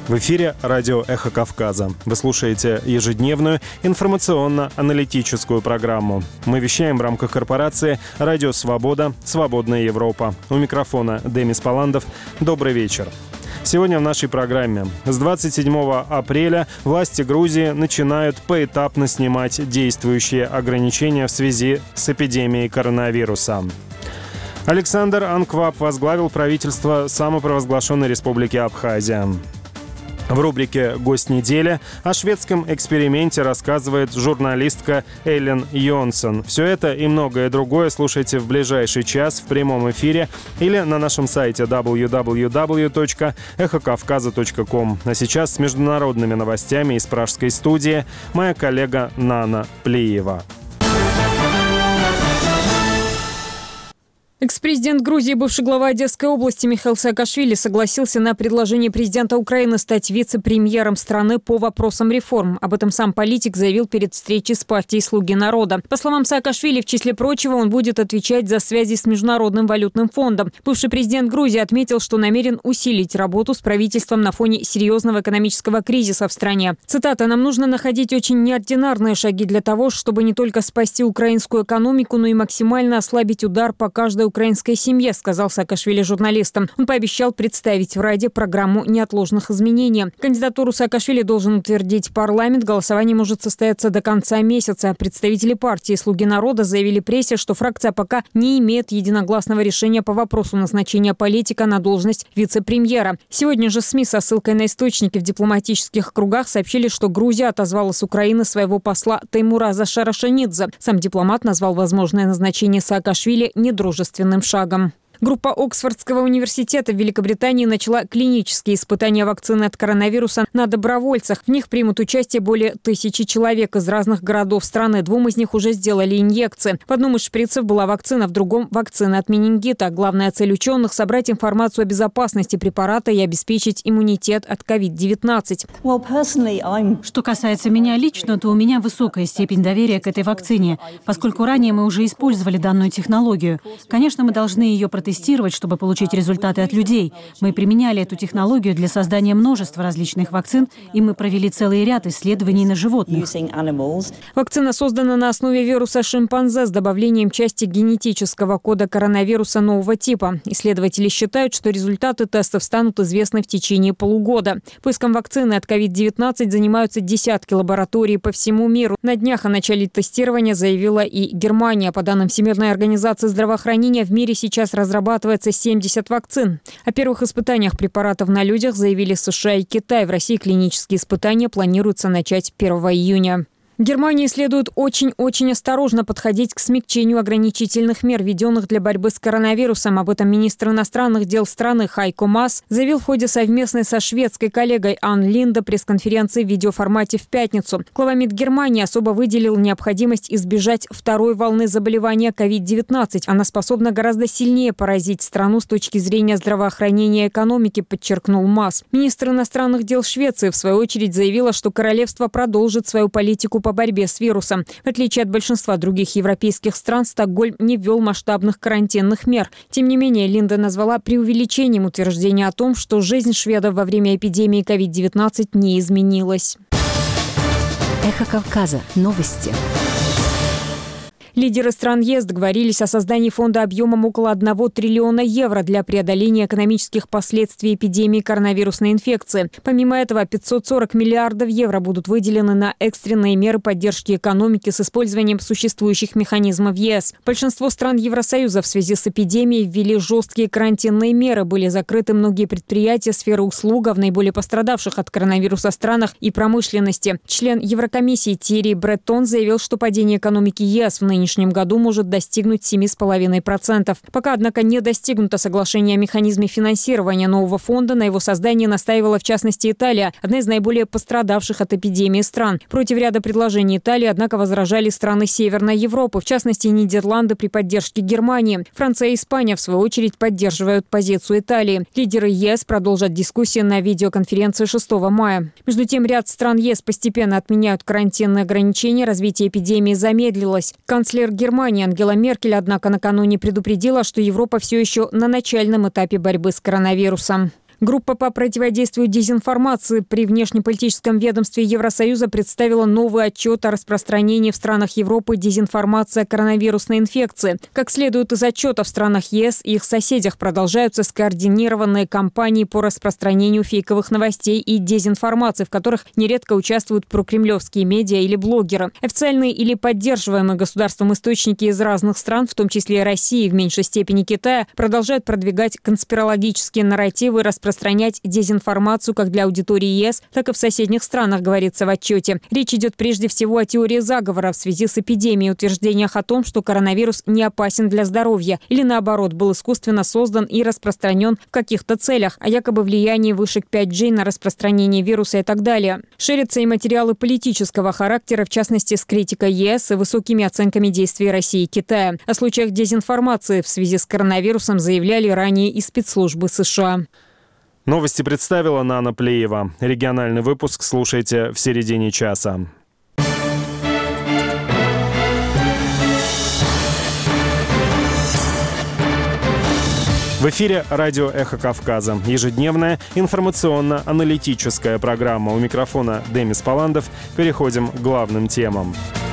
В эфире радио «Эхо Кавказа». Вы слушаете ежедневную информационно-аналитическую программу. Мы вещаем в рамках корпорации «Радио Свобода. Свободная Европа». У микрофона Демис Паландов. Добрый вечер. Сегодня в нашей программе. С 27 апреля власти Грузии начинают поэтапно снимать действующие ограничения в связи с эпидемией коронавируса. Александр Анкваб возглавил правительство самопровозглашенной республики Абхазия. В рубрике «Гость недели» о шведском эксперименте рассказывает журналистка Эллен Йонсон. Все это и многое другое слушайте в ближайший час в прямом эфире или на нашем сайте www.эхокавказа.ком. А сейчас с международными новостями из пражской студии моя коллега Нана Плиева. Экс-президент Грузии, бывший глава Одесской области Михаил Саакашвили согласился на предложение президента Украины стать вице-премьером страны по вопросам реформ. Об этом сам политик заявил перед встречей с партией «Слуги народа». По словам Саакашвили, в числе прочего, он будет отвечать за связи с Международным валютным фондом. Бывший президент Грузии отметил, что намерен усилить работу с правительством на фоне серьезного экономического кризиса в стране. Цитата: «Нам нужно находить очень неординарные шаги для того, чтобы не только спасти украинскую экономику, но и максимально ослабить удар по каждой украинской семье», сказал Саакашвили журналистам. Он пообещал представить в Раде программу неотложных изменений. Кандидатуру Саакашвили должен утвердить парламент. Голосование может состояться до конца месяца. Представители партии «Слуги народа» заявили прессе, что фракция пока не имеет единогласного решения по вопросу назначения политика на должность вице-премьера. Сегодня же СМИ со ссылкой на источники в дипломатических кругах сообщили, что Грузия отозвала с Украины своего посла Теймураза Шарашанидзе. Сам дипломат назвал возможное назначение Саакашвили недружественным шагом. Группа Оксфордского университета в Великобритании начала клинические испытания вакцины от коронавируса на добровольцах. В них примут участие более 1000 человек из разных городов страны. 2 из них уже сделали инъекции. В одном из шприцев была вакцина, в другом – вакцина от менингита. Главная цель ученых – собрать информацию о безопасности препарата и обеспечить иммунитет от COVID-19. Что касается меня лично, то у меня высокая степень доверия к этой вакцине, поскольку ранее мы уже использовали данную технологию. Конечно, мы должны ее протестировать, чтобы получить результаты от людей. Мы применяли эту технологию для создания множества различных вакцин, и мы провели целый ряд исследований на животных. Вакцина создана на основе вируса шимпанзе с добавлением части генетического кода коронавируса нового типа. Исследователи считают, что результаты тестов станут известны в течение полугода. Поиском вакцины от COVID-19 занимаются десятки лабораторий по всему миру. На днях о начале тестирования заявила и Германия. По данным Всемирной организации здравоохранения, в мире сейчас разрабатывается 70 вакцин. О первых испытаниях препаратов на людях заявили США и Китай. В России клинические испытания планируется начать 1 июня. Германии следует очень-очень осторожно подходить к смягчению ограничительных мер, введенных для борьбы с коронавирусом. Об этом министр иностранных дел страны Хайко Маас заявил в ходе совместной со шведской коллегой Ан Линде пресс-конференции в видеоформате в пятницу. Глава МИД Германии особо выделил необходимость избежать второй волны заболевания COVID-19. Она способна гораздо сильнее поразить страну с точки зрения здравоохранения и экономики, подчеркнул Маас. Министр иностранных дел Швеции, в свою очередь, заявила, что королевство продолжит свою политику по борьбе с вирусом. В отличие от большинства других европейских стран, Стокгольм не ввел масштабных карантинных мер. Тем не менее, Линда назвала преувеличением утверждение о том, что жизнь шведов во время эпидемии COVID-19 не изменилась. Эхо Кавказа. Новости. Лидеры стран ЕС договорились о создании фонда объемом около 1 триллиона евро для преодоления экономических последствий эпидемии коронавирусной инфекции. Помимо этого, 540 миллиардов евро будут выделены на экстренные меры поддержки экономики с использованием существующих механизмов ЕС. Большинство стран Евросоюза в связи с эпидемией ввели жесткие карантинные меры. Были закрыты многие предприятия сферы услуг в наиболее пострадавших от коронавируса странах и промышленности. Член Еврокомиссии Тьерри Бреттон заявил, что падение экономики ЕС в нынешнем году может достигнуть 7,5%. Пока, однако, не достигнуто соглашение о механизме финансирования нового фонда. На его создание настаивала, в частности, Италия, одна из наиболее пострадавших от эпидемии стран. Против ряда предложений Италии, однако, возражали страны Северной Европы, в частности, Нидерланды при поддержке Германии. Франция и Испания, в свою очередь, поддерживают позицию Италии. Лидеры ЕС продолжат дискуссии на видеоконференции 6 мая. Между тем, ряд стран ЕС постепенно отменяют карантинные ограничения. Развитие эпидемии замедлилось. Канцлер Германии Ангела Меркель, однако, накануне предупредила, что Европа все еще на начальном этапе борьбы с коронавирусом. Группа по противодействию дезинформации при внешнеполитическом ведомстве Евросоюза представила новый отчет о распространении в странах Европы дезинформации о коронавирусной инфекции. Как следует из отчета, в странах ЕС и их соседях продолжаются скоординированные кампании по распространению фейковых новостей и дезинформации, в которых нередко участвуют прокремлевские медиа или блогеры. Официальные или поддерживаемые государством источники из разных стран, в том числе и России, в меньшей степени Китая, продолжают продвигать конспирологические нарративы и распространять дезинформацию как для аудитории ЕС, так и в соседних странах, говорится в отчете. Речь идет прежде всего о теории заговора в связи с эпидемией, утверждениях о том, что коронавирус не опасен для здоровья или, наоборот, был искусственно создан и распространен в каких-то целях, о якобы влиянии вышек 5G на распространение вируса и так далее. Ширятся и материалы политического характера, в частности, с критикой ЕС и высокими оценками действий России и Китая. О случаях дезинформации в связи с коронавирусом заявляли ранее и спецслужбы США. Новости представила Нана Плеева. Региональный выпуск слушайте в середине часа. В эфире радио «Эхо Кавказа». Ежедневная информационно-аналитическая программа. У микрофона Демис Паландов. Переходим к главным темам.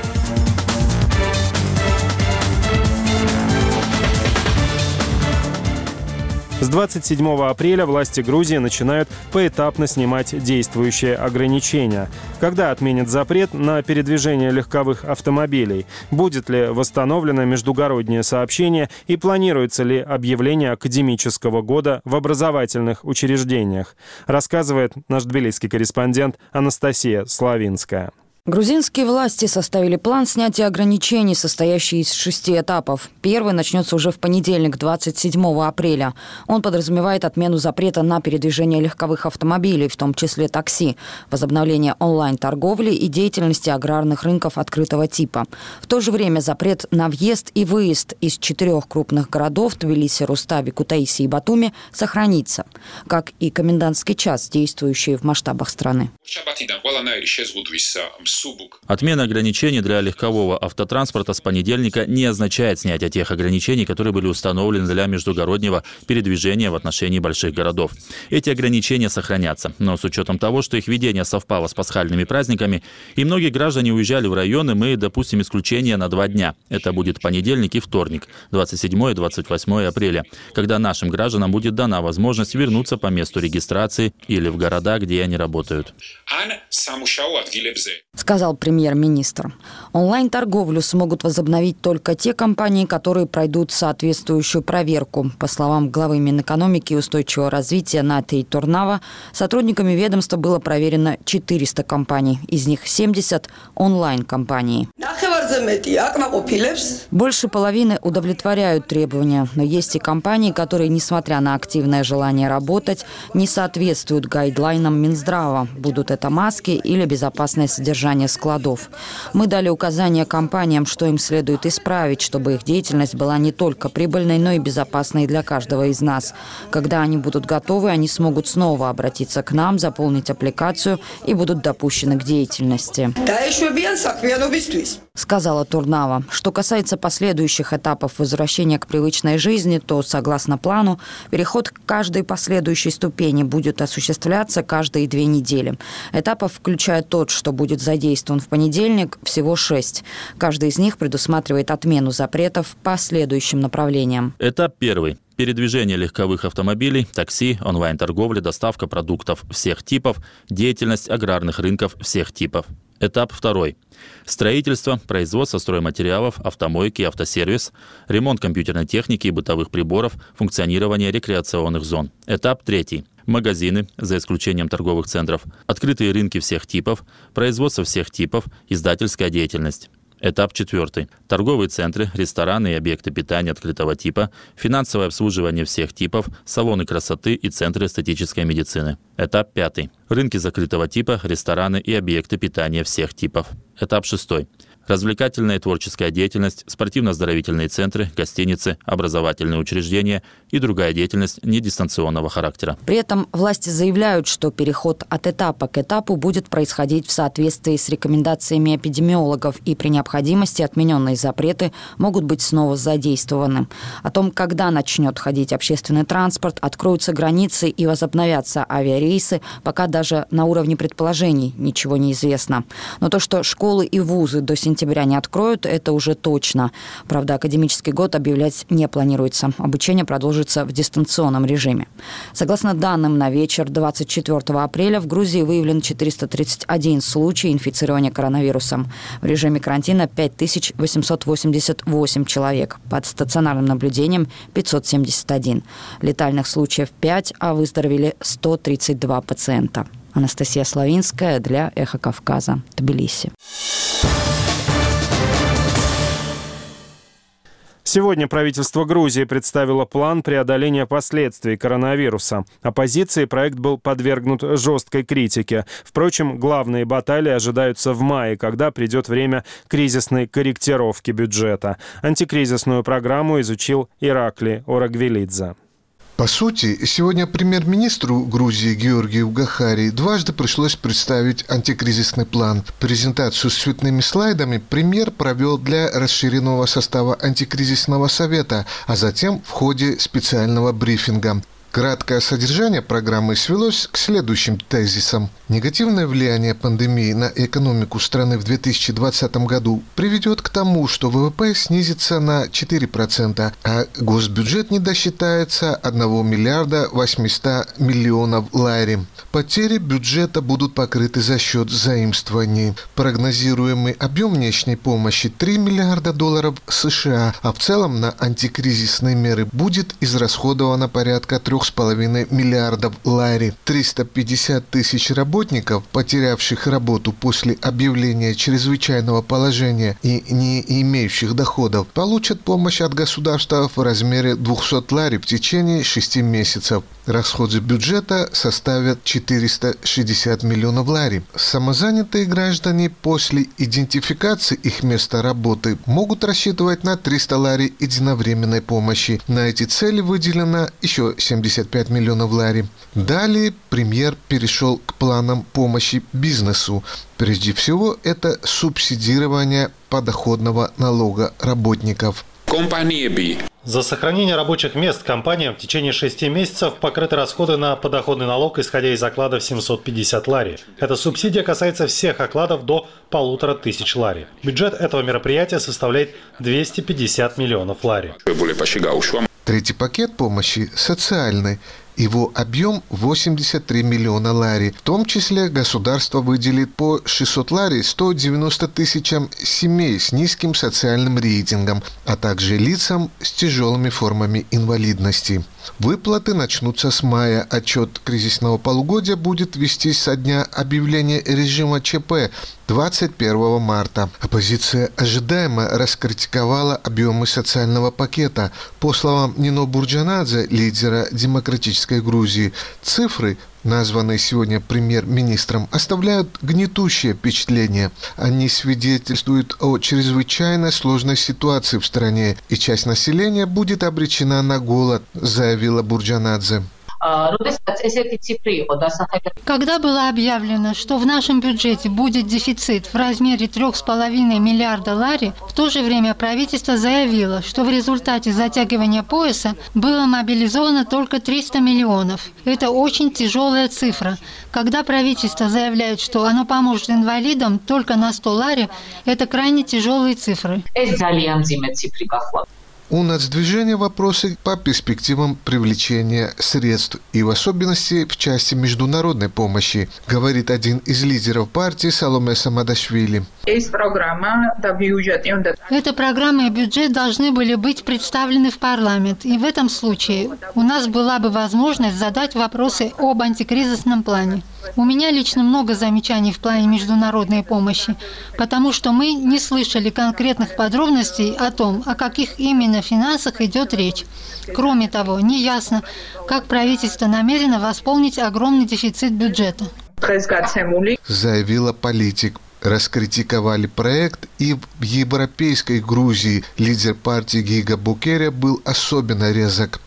С 27 апреля власти Грузии начинают поэтапно снимать действующие ограничения. Когда отменят запрет на передвижение легковых автомобилей? Будет ли восстановлено междугороднее сообщение и планируется ли объявление академического года в образовательных учреждениях? Рассказывает наш тбилисский корреспондент Анастасия Славинская. Грузинские власти составили план снятия ограничений, состоящий из 6 этапов. Первый начнется уже в понедельник, 27 апреля. Он подразумевает отмену запрета на передвижение легковых автомобилей, в том числе такси, возобновление онлайн-торговли и деятельности аграрных рынков открытого типа. В то же время запрет на въезд и выезд из 4 крупных городов – Тбилиси, Рустави, Кутаиси и Батуми – сохранится, как и комендантский час, действующий в масштабах страны. Отмена ограничений для легкового автотранспорта с понедельника не означает снятие тех ограничений, которые были установлены для междугороднего передвижения в отношении больших городов. Эти ограничения сохранятся, но с учетом того, что их введение совпало с пасхальными праздниками, и многие граждане уезжали в районы, мы допустим исключение на 2 дня. Это будет понедельник и вторник, 27 и 28 апреля, когда нашим гражданам будет дана возможность вернуться по месту регистрации или в города, где они работают. Сказал премьер-министр. Онлайн-торговлю смогут возобновить только те компании, которые пройдут соответствующую проверку. По словам главы Минэкономики и устойчивого развития Натии Турнава, сотрудниками ведомства было проверено 400 компаний. Из них 70 онлайн-компаний. Больше половины удовлетворяют требования, но есть и компании, которые, несмотря на активное желание работать, не соответствуют гайдлайнам Минздрава. Будут это маски или безопасное содержание складов. Мы дали указания компаниям, что им следует исправить, чтобы их деятельность была не только прибыльной, но и безопасной для каждого из нас. Когда они будут готовы, они смогут снова обратиться к нам, заполнить аппликацию и будут допущены к деятельности. Сказала Турнава. Что касается последующих этапов возвращения к привычной жизни, то, согласно плану, переход к каждой последующей ступени будет осуществляться каждые 2 недели. Этапов, включая тот, что будет задействован в понедельник, всего 6. Каждый из них предусматривает отмену запретов по следующим направлениям. Этап 1. Передвижение легковых автомобилей, такси, онлайн-торговля, доставка продуктов всех типов, деятельность аграрных рынков всех типов. Этап 2. Строительство, производство стройматериалов, автомойки, автосервис, ремонт компьютерной техники и бытовых приборов, функционирование рекреационных зон. Этап 3. Магазины, за исключением торговых центров, открытые рынки всех типов, производство всех типов, издательская деятельность. Этап 4. Торговые центры, рестораны и объекты питания открытого типа, финансовое обслуживание всех типов, салоны красоты и центры эстетической медицины. Этап 5. Рынки закрытого типа, рестораны и объекты питания всех типов. Этап 6. развлекательная и творческая деятельность, спортивно-оздоровительные центры, гостиницы, образовательные учреждения и другая деятельность недистанционного характера. При этом власти заявляют, что переход от этапа к этапу будет происходить в соответствии с рекомендациями эпидемиологов, и при необходимости отмененные запреты могут быть снова задействованы. О том, когда начнет ходить общественный транспорт, откроются границы и возобновятся авиарейсы, пока даже на уровне предположений ничего не известно. Но то, что школы и вузы до сентября не откроют, это уже точно. Правда, академический год объявлять не планируется. Обучение продолжится в дистанционном режиме. Согласно данным на вечер 24 апреля в Грузии выявлен 431 случай инфицирования коронавирусом. В режиме карантина 5888 человек. Под стационарным наблюдением 571. Летальных случаев 5, а выздоровели 132 пациента. Анастасия Славинская для «Эхо Кавказа», Тбилиси. Сегодня правительство Грузии представило план преодоления последствий коронавируса. Оппозиции проект был подвергнут жесткой критике. Впрочем, главные баталии ожидаются в мае, когда придет время кризисной корректировки бюджета. Антикризисную программу изучил Иракли Орагвелидзе. По сути, сегодня премьер-министру Грузии Георгию Гахари дважды пришлось представить антикризисный план. Презентацию с цветными слайдами премьер провел для расширенного состава антикризисного совета, а затем в ходе специального брифинга. Краткое содержание программы свелось к следующим тезисам. Негативное влияние пандемии на экономику страны в 2020 году приведет к тому, что ВВП снизится на 4%, а госбюджет не досчитается 1 миллиарда 800 миллионов лари. Потери бюджета будут покрыты за счет заимствований. Прогнозируемый объем внешней помощи 3 миллиарда долларов США, а в целом на антикризисные меры будет израсходовано порядка 3,5 миллиардов лари. 350 тысяч работников, потерявших работу после объявления чрезвычайного положения и не имеющих доходов, получат помощь от государства в размере 200 лари в течение 6 месяцев. Расходы бюджета составят 460 миллионов лари. Самозанятые граждане после идентификации их места работы могут рассчитывать на 300 лари единовременной помощи. На эти цели выделено еще 75 миллионов лари. Далее премьер перешел к планам помощи бизнесу. Прежде всего, это субсидирование подоходного налога работников. За сохранение рабочих мест компаниям в течение 6 месяцев покрыты расходы на подоходный налог, исходя из окладов 750 лари. Эта субсидия касается всех окладов до 1500 лари. Бюджет этого мероприятия составляет 250 миллионов лари. Третий пакет помощи социальный. Его объем 83 миллиона лари. В том числе государство выделит по 600 лари 190 тысячам семей с низким социальным рейтингом, а также лицам с тяжелыми формами инвалидности. Выплаты начнутся с мая. Отчет кризисного полугодия будет вестись со дня объявления режима ЧП 21 марта. Оппозиция ожидаемо раскритиковала объемы социального пакета. По словам Нино Бурджанадзе, лидера Демократической Грузии, цифры, названные сегодня премьер-министром, оставляют гнетущее впечатление. Они свидетельствуют о чрезвычайно сложной ситуации в стране, и часть населения будет обречена на голод, заявила Бурджанадзе. Когда было объявлено, что в нашем бюджете будет дефицит в размере 3,5 миллиарда лари, в то же время правительство заявило, что в результате затягивания пояса было мобилизовано только 300 миллионов. Это очень тяжелая цифра. Когда правительство заявляет, что оно поможет инвалидам только на 100 лари, это крайне тяжелые цифры. У нацдвижения вопросы по перспективам привлечения средств и в особенности в части международной помощи, говорит один из лидеров партии Саломе Самадашвили. Эта программа и бюджет должны были быть представлены в парламент, и в этом случае у нас была бы возможность задать вопросы об антикризисном плане. У меня лично много замечаний в плане международной помощи, потому что мы не слышали конкретных подробностей о том, о каких именно финансах идет речь. Кроме того, неясно, как правительство намерено восполнить огромный дефицит бюджета. Заявила политик. раскритиковали проект, и в европейской Грузии лидер партии Гига Букеря был особенно резок.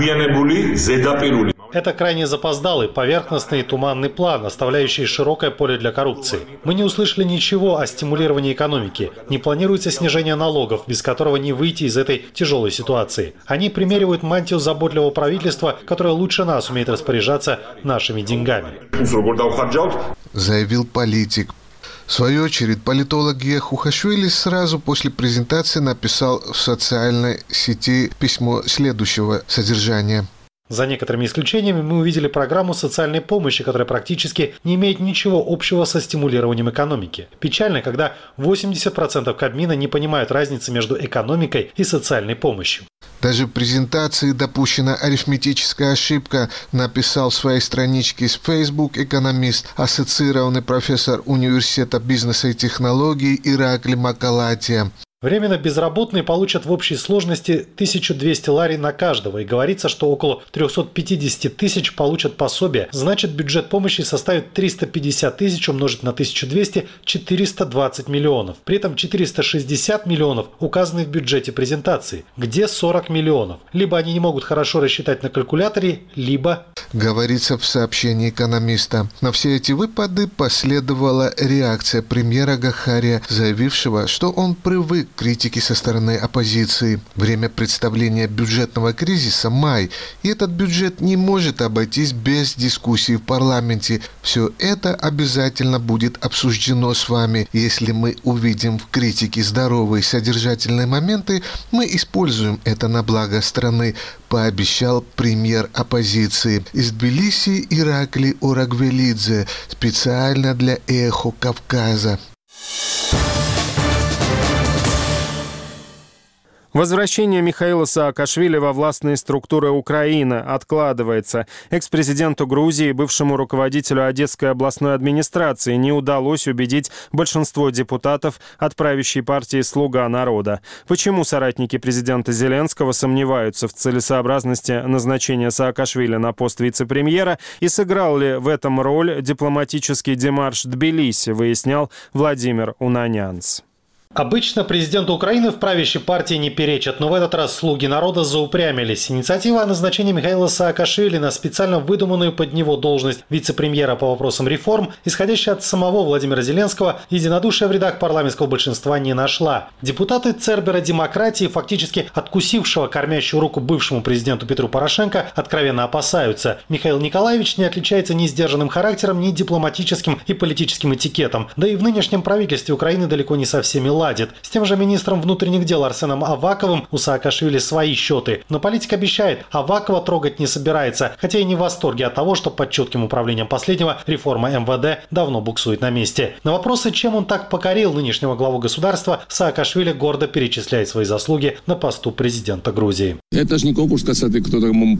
Это крайне запоздалый, поверхностный и туманный план, оставляющий широкое поле для коррупции. Мы не услышали ничего о стимулировании экономики. Не планируется снижение налогов, без которого не выйти из этой тяжелой ситуации. Они примеривают мантию заботливого правительства, которое лучше нас умеет распоряжаться нашими деньгами. Заявил политик. В свою очередь, политолог Гия Хухашвили сразу после презентации написал в социальной сети письмо следующего содержания. За некоторыми исключениями мы увидели программу социальной помощи, которая практически не имеет ничего общего со стимулированием экономики. Печально, когда 80% Кабмина не понимают разницы между экономикой и социальной помощью. Даже в презентации допущена арифметическая ошибка, написал в своей страничке с Facebook экономист, ассоциированный профессор Университета бизнеса и технологий Иракли Макалатия. Временно безработные получат в общей сложности 1200 лари на каждого, и говорится, что около 350 тысяч получат пособие. Значит, бюджет помощи составит 350 тысяч умножить на 1200 – 420 миллионов. При этом 460 миллионов указаны в бюджете презентации. Где 40 миллионов? Либо они не могут хорошо рассчитать на калькуляторе, либо... Говорится в сообщении экономиста. На все эти выпады последовала реакция премьера Гахария, заявившего, что он привык к критике со стороны оппозиции. Время представления бюджетного кризиса – май, и этот бюджет не может обойтись без дискуссий в парламенте. Все это обязательно будет обсуждено с вами. Если мы увидим в критике здоровые содержательные моменты, мы используем это на благо страны, пообещал премьер оппозиции. Из Тбилиси Иракли Орагвелидзе, специально для «Эхо Кавказа». Возвращение Михаила Саакашвили во властные структуры Украины откладывается. Экс-президенту Грузии, бывшему руководителю Одесской областной администрации, не удалось убедить большинство депутатов от правящей партии «Слуга народа». Почему соратники президента Зеленского сомневаются в целесообразности назначения Саакашвили на пост вице-премьера и сыграл ли в этом роль дипломатический демарш Тбилиси, выяснял Владимир Унанянц. Обычно президенту Украины в правящей партии не перечат, но в этот раз «Слуги народа» заупрямились. Инициатива о назначении Михаила Саакашвили на специально выдуманную под него должность вице-премьера по вопросам реформ, исходящая от самого Владимира Зеленского, единодушия в рядах парламентского большинства не нашла. Депутаты Цербера демократии, фактически откусившего кормящую руку бывшему президенту Петру Порошенко, откровенно опасаются. Михаил Николаевич не отличается ни сдержанным характером, ни дипломатическим и политическим этикетом. Да и в нынешнем правительстве Украины далеко не со всеми ладит. С тем же министром внутренних дел Арсеном Аваковым у Саакашвили свои счеты. Но политик обещает, Авакова трогать не собирается, хотя и не в восторге от того, что под четким управлением последнего реформа МВД давно буксует на месте. На вопросы, чем он так покорил нынешнего главу государства, Саакашвили гордо перечисляет свои заслуги на посту президента Грузии. Это же не конкурс касательно, кто тому...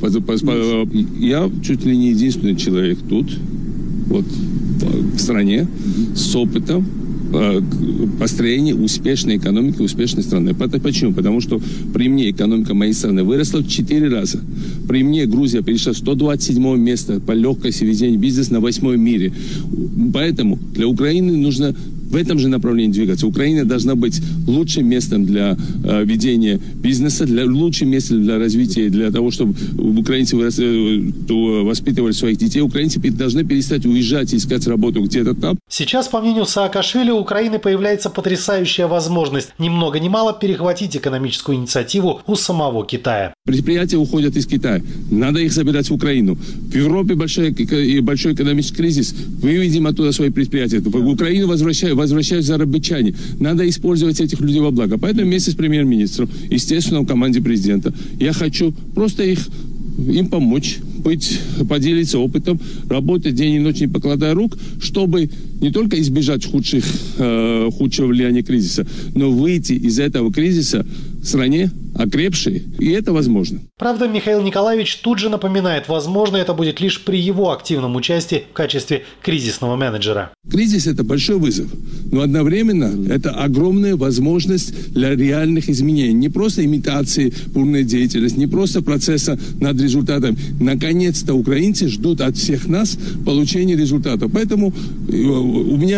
Я чуть ли не единственный человек тут, вот, в стране, с опытом построения успешной экономики, успешной страны. Почему? Потому что при мне экономика моей страны выросла в 4 раза. При мне Грузия перешла с 127 места по легкости ведения бизнеса на 8 в мире. Поэтому для Украины нужно в этом же направлении двигаться. Украина должна быть лучшим местом для ведения бизнеса, лучшим местом для развития, для того, чтобы украинцы воспитывали своих детей. Украинцы должны перестать уезжать и искать работу где-то там. Сейчас, по мнению Саакашвили, у Украины появляется потрясающая возможность ни много ни мало перехватить экономическую инициативу у самого Китая. Предприятия уходят из Китая. Надо их забирать в Украину. В Европе большой экономический кризис. Выведем оттуда свои предприятия. В Украину возвращаются зарабатчане. Надо использовать этих людей во благо. Поэтому вместе с премьер-министром, естественно, в команде президента, я хочу просто им помочь, поделиться опытом, работать день и ночь, не покладая рук, чтобы не только избежать худшего влияния кризиса, но выйти из этого кризиса в стране окрепшей, и это возможно. Правда, Михаил Николаевич тут же напоминает, возможно, это будет лишь при его активном участии в качестве кризисного менеджера. Кризис – это большой вызов, но одновременно это огромная возможность для реальных изменений. Не просто имитации бурной деятельности, не просто процесса над результатом. Наконец-то украинцы ждут от всех нас получения результатов. Поэтому у меня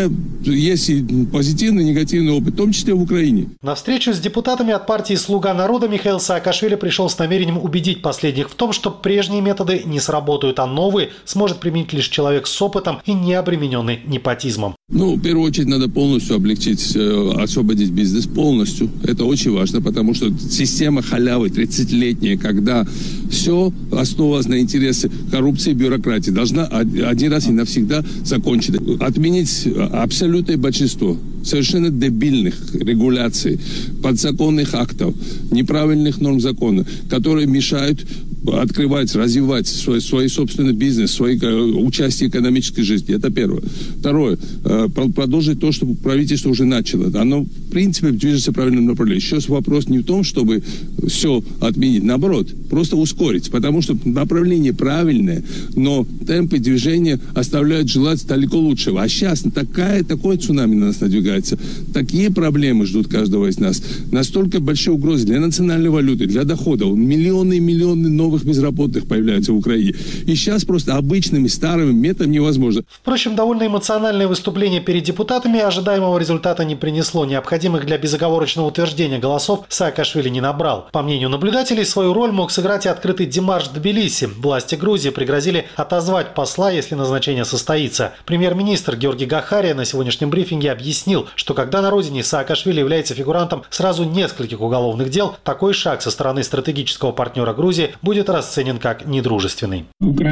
есть и позитивный, и негативный опыт, в том числе в Украине. На встречу с депутатами от партии «Слуга народа» Михаил Саакашвили пришел с намерением убедить последних в том, что прежние методы не сработают, а новые сможет применить лишь человек с опытом и не обремененный непотизмом. В первую очередь надо полностью облегчить, освободить бизнес полностью. Это очень важно, потому что система халявы 30-летняя, когда все основывалось на интересы коррупции и бюрократии, должна один раз и навсегда закончить. Отменить абсолютное большинство совершенно дебильных регуляций, подзаконных актов, неправильных норм закона, которые мешают открывать, развивать свой собственный бизнес, свое участие в экономической жизни. Это первое. Второе. Продолжить то, что правительство уже начало. Оно, в принципе, движется в правильном направлении. Сейчас вопрос не в том, чтобы все отменить. Наоборот, просто ускорить. Потому что направление правильное, но темпы движения оставляют желать далеко лучшего. А сейчас такое цунами на нас надвигается. Такие проблемы ждут каждого из нас. Настолько большие угрозы для национальной валюты, для доходов. Миллионы и миллионы новых безработных появляются в Украине. И сейчас просто обычными старыми методами невозможно. Впрочем, довольно эмоциональное выступление перед депутатами ожидаемого результата не принесло. Необходимых для безоговорочного утверждения голосов Саакашвили не набрал. По мнению наблюдателей, свою роль мог сыграть и открытый демарш в Тбилиси. Власти Грузии пригрозили отозвать посла, если назначение состоится. Премьер-министр Георгий Гахария на сегодняшнем брифинге объяснил, что когда на родине Саакашвили является фигурантом сразу нескольких уголовных дел, такой шаг со стороны стратегического партнера Грузии будет расценен как недружественный.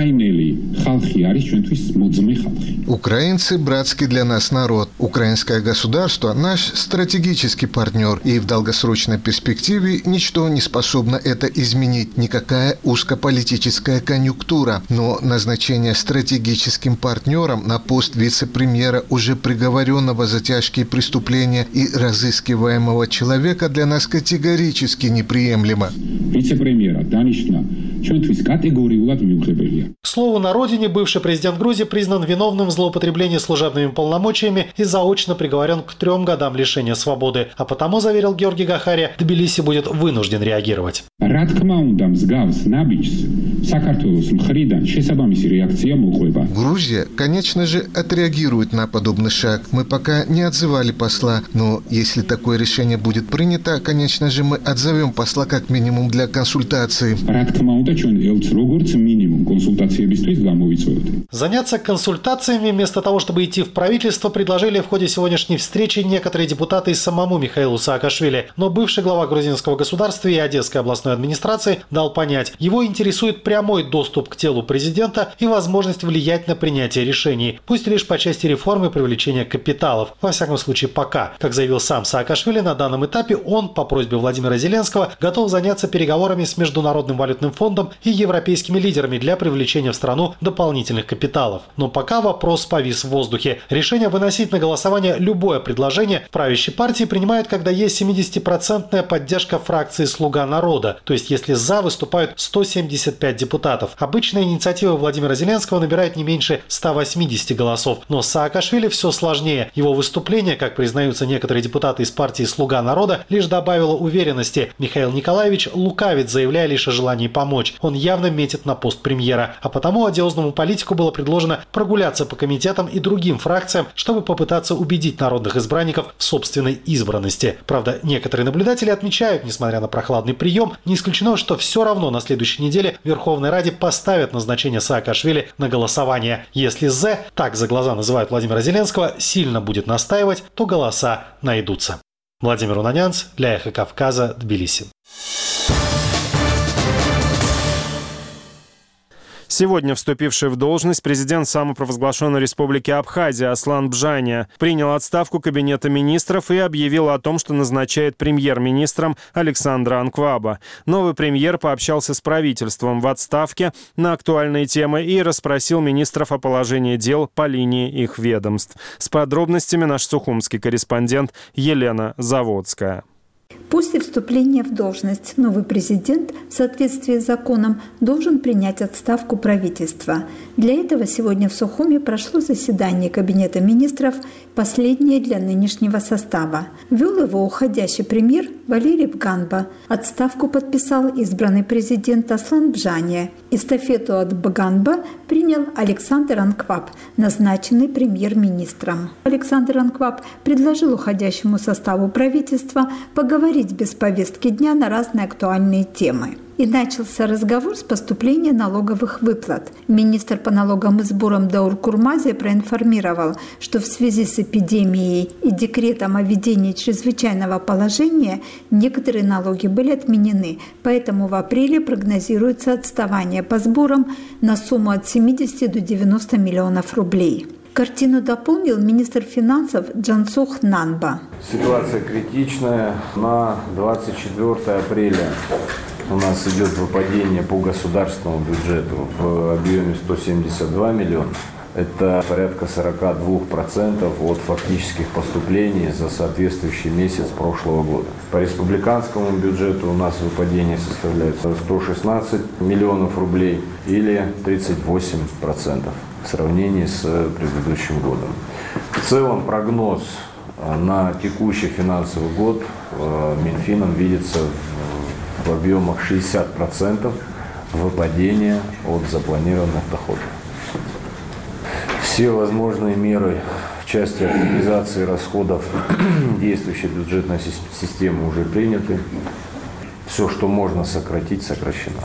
Украинцы – братский для нас народ. Украинское государство – наш стратегический партнер. И в долгосрочной перспективе ничто не способно это изменить. Никакая узкополитическая конъюнктура. Но назначение стратегическим партнером на пост вице-премьера уже приговоренного за тяжкие преступления и разыскиваемого человека для нас категорически неприемлемо. Вице-премьера Данишна. К слову, на родине бывший президент Грузии признан виновным в злоупотреблении служебными полномочиями и заочно приговорен к 3 годам лишения свободы. А потому, заверил Георгий Гахария, Тбилиси будет вынужден реагировать. Грузия, конечно же, отреагирует на подобный шаг. Мы пока не отзывали посла, но если такое решение будет принято, конечно же, мы отзовем посла как минимум для консультации. Заняться консультациями вместо того, чтобы идти в правительство, предложили в ходе сегодняшней встречи некоторые депутаты и самому Михаилу Саакашвили. Но бывший глава грузинского государства и Одесской областной администрации дал понять, его интересует прямой доступ к телу президента и возможность влиять на принятие решений, пусть лишь по части реформы и привлечения капиталов. Во всяком случае, пока. Как заявил сам Саакашвили, на данном этапе он, по просьбе Владимира Зеленского, готов заняться переговорами с Международным валютным фондом и европейскими лидерами для привлечения в страну дополнительных капиталов. Но пока вопрос повис в воздухе. Решение выносить на голосование любое предложение в правящей партии принимают, когда есть 70% поддержка фракции «Слуга народа», то есть если за выступают 175 депутатов. Обычная инициатива Владимира Зеленского набирает не меньше 180 голосов. Но с Саакашвили все сложнее. Его выступление, как признаются некоторые депутаты из партии «Слуга народа», лишь добавило уверенности. Михаил Николаевич лукавит, заявляя лишь о желании помочь. Он явно метит на пост премьера. А потому одиозному политику было предложено прогуляться по комитетам и другим фракциям, чтобы попытаться убедить народных избранников в собственной избранности. Правда, некоторые наблюдатели отмечают, несмотря на прохладный прием, не исключено, что все равно на следующей неделе в Верховной Раде поставят назначение Саакашвили на голосование. Если «З», так за глаза называют Владимира Зеленского, сильно будет настаивать, то голоса найдутся. Владимир Унанянц для «Эхо Кавказа», Тбилиси. Сегодня вступивший в должность президент самопровозглашенной республики Абхазия Аслан Бжания принял отставку Кабинета министров и объявил о том, что назначает премьер-министром Александра Анкваба. Новый премьер пообщался с правительством в отставке на актуальные темы и расспросил министров о положении дел по линии их ведомств. С подробностями наш сухумский корреспондент Елена Заводская. После вступления в должность новый президент в соответствии с законом должен принять отставку правительства. Для этого сегодня в Сухуми прошло заседание Кабинета министров, последнее для нынешнего состава. Вел его уходящий премьер Валерий Бганба. Отставку подписал избранный президент Аслан Бжания. Эстафету от Бганба принял Александр Анкваб, назначенный премьер-министром. Александр Анкваб предложил уходящему составу правительства поговорить без повестки дня на разные актуальные темы. И начался разговор с поступления налоговых выплат. Министр по налогам и сборам Даур Курмази проинформировал, что в связи с эпидемией и декретом о введении чрезвычайного положения некоторые налоги были отменены, поэтому в апреле прогнозируется отставание по сборам на сумму от 70 до 90 миллионов рублей. Картину дополнил министр финансов Джансух Нанба. Ситуация критичная. На 24 апреля у нас идет выпадение по государственному бюджету в объеме 172 миллиона. Это порядка 42% от фактических поступлений за соответствующий месяц прошлого года. По республиканскому бюджету у нас выпадение составляет 116 миллионов рублей или 38% в сравнении с предыдущим годом. В целом прогноз на текущий финансовый год Минфином видится в объемах 60% выпадения от запланированных доходов. Все возможные меры в части оптимизации расходов действующей бюджетной системы уже приняты. Все, что можно сократить, сокращено.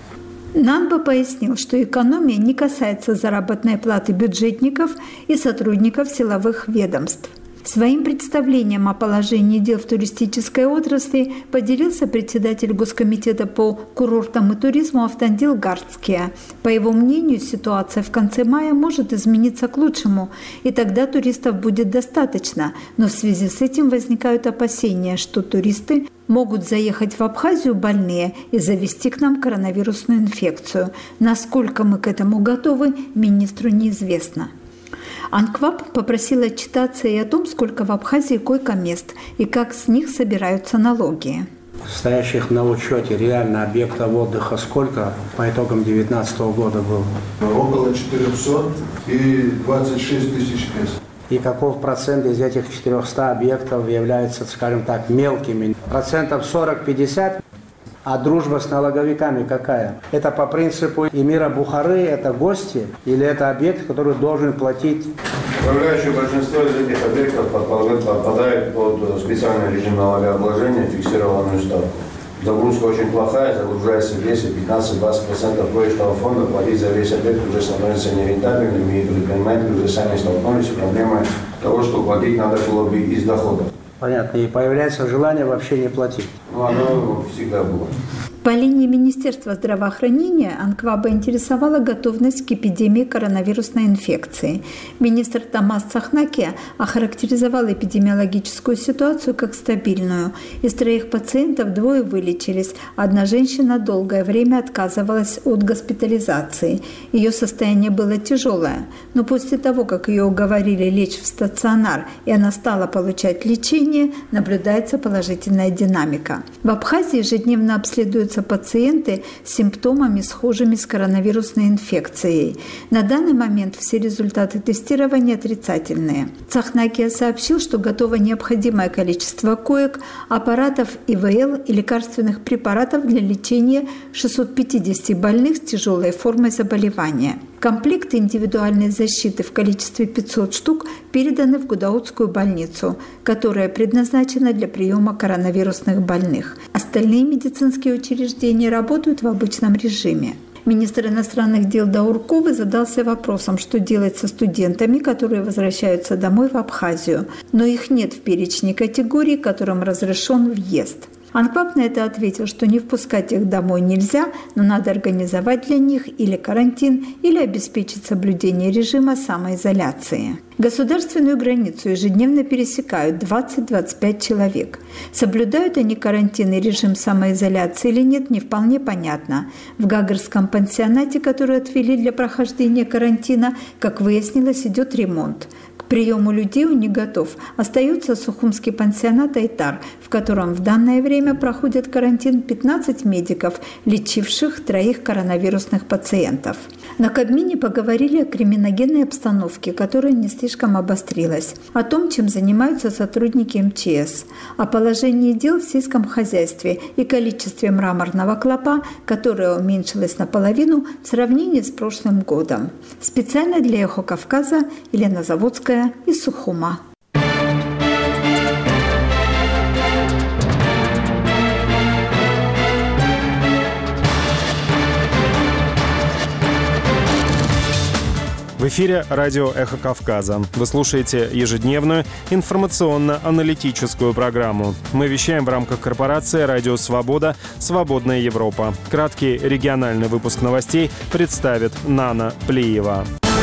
Нанба пояснил, что экономия не касается заработной платы бюджетников и сотрудников силовых ведомств. Своим представлением о положении дел в туристической отрасли поделился председатель Госкомитета по курортам и туризму Автандил Гардския. По его мнению, ситуация в конце мая может измениться к лучшему, и тогда туристов будет достаточно. Но в связи с этим возникают опасения, что туристы могут заехать в Абхазию больные и завести к нам коронавирусную инфекцию. Насколько мы к этому готовы, министру неизвестно. Анкваб попросил отчитаться и о том, сколько в Абхазии койко-мест и как с них собираются налоги. Стоящих на учете реально объектов отдыха сколько по итогам 2019 года было? Около 400 и 26 тысяч мест. И каков процент из этих 400 объектов является, скажем так, мелкими? 40-50%. А дружба с налоговиками какая? Это по принципу эмира Бухары, это гости или это объект, который должен платить? Подавляющее большинство из этих объектов подпадает под специальный режим налогообложения, фиксированную ставку. Загрузка очень плохая, загружается в лесе 15-20% проектного фонда, платить за весь объект уже становится нерентабельным, и предприниматели уже сами столкнулись с проблемой того, что платить надо было бы из доходов. Понятно. И появляется желание вообще не платить. Оно всегда было. По линии Министерства здравоохранения Анкваба интересовала готовность к эпидемии коронавирусной инфекции. Министр Тамас Цахнаке охарактеризовал эпидемиологическую ситуацию как стабильную. Из 3 пациентов 2 вылечились. Одна женщина долгое время отказывалась от госпитализации. Ее состояние было тяжелое. Но после того, как ее уговорили лечь в стационар и она стала получать лечение, наблюдается положительная динамика. В Абхазии ежедневно обследуются пациенты с симптомами, схожими с коронавирусной инфекцией. На данный момент все результаты тестирования отрицательные. Цахнакия сообщил, что готово необходимое количество коек, аппаратов ИВЛ и лекарственных препаратов для лечения 650 больных с тяжелой формой заболевания. Комплекты индивидуальной защиты в количестве 500 штук переданы в Гудаутскую больницу, которая предназначена для приема коронавирусных больных. Остальные медицинские учреждения работают в обычном режиме. Министр иностранных дел Даурковы задался вопросом, что делать со студентами, которые возвращаются домой в Абхазию, но их нет в перечне категорий, которым разрешен въезд. Анкваб на это ответил, что не впускать их домой нельзя, но надо организовать для них или карантин, или обеспечить соблюдение режима самоизоляции. Государственную границу ежедневно пересекают 20-25 человек. Соблюдают они карантин и режим самоизоляции или нет, не вполне понятно. В Гагарском пансионате, который отвели для прохождения карантина, как выяснилось, идет ремонт. К К приему людей он не готов. Остается сухумский пансионат «Айтар», в котором в данное время проходит карантин 15 медиков, лечивших 3 коронавирусных пациентов. На Кабмине поговорили о криминогенной обстановке, которая не слишком обострилась, о том, чем занимаются сотрудники МЧС, о положении дел в сельском хозяйстве и количестве мраморного клопа, которое уменьшилось наполовину в сравнении с прошлым годом. Специально для «Эхо Кавказа» Елена Заводская из Сухума. В эфире радио «Эхо Кавказа». Вы слушаете ежедневную информационно-аналитическую программу. Мы вещаем в рамках корпорации «Радио Свобода. Свободная Европа». Краткий региональный выпуск новостей представит Нана Плиева.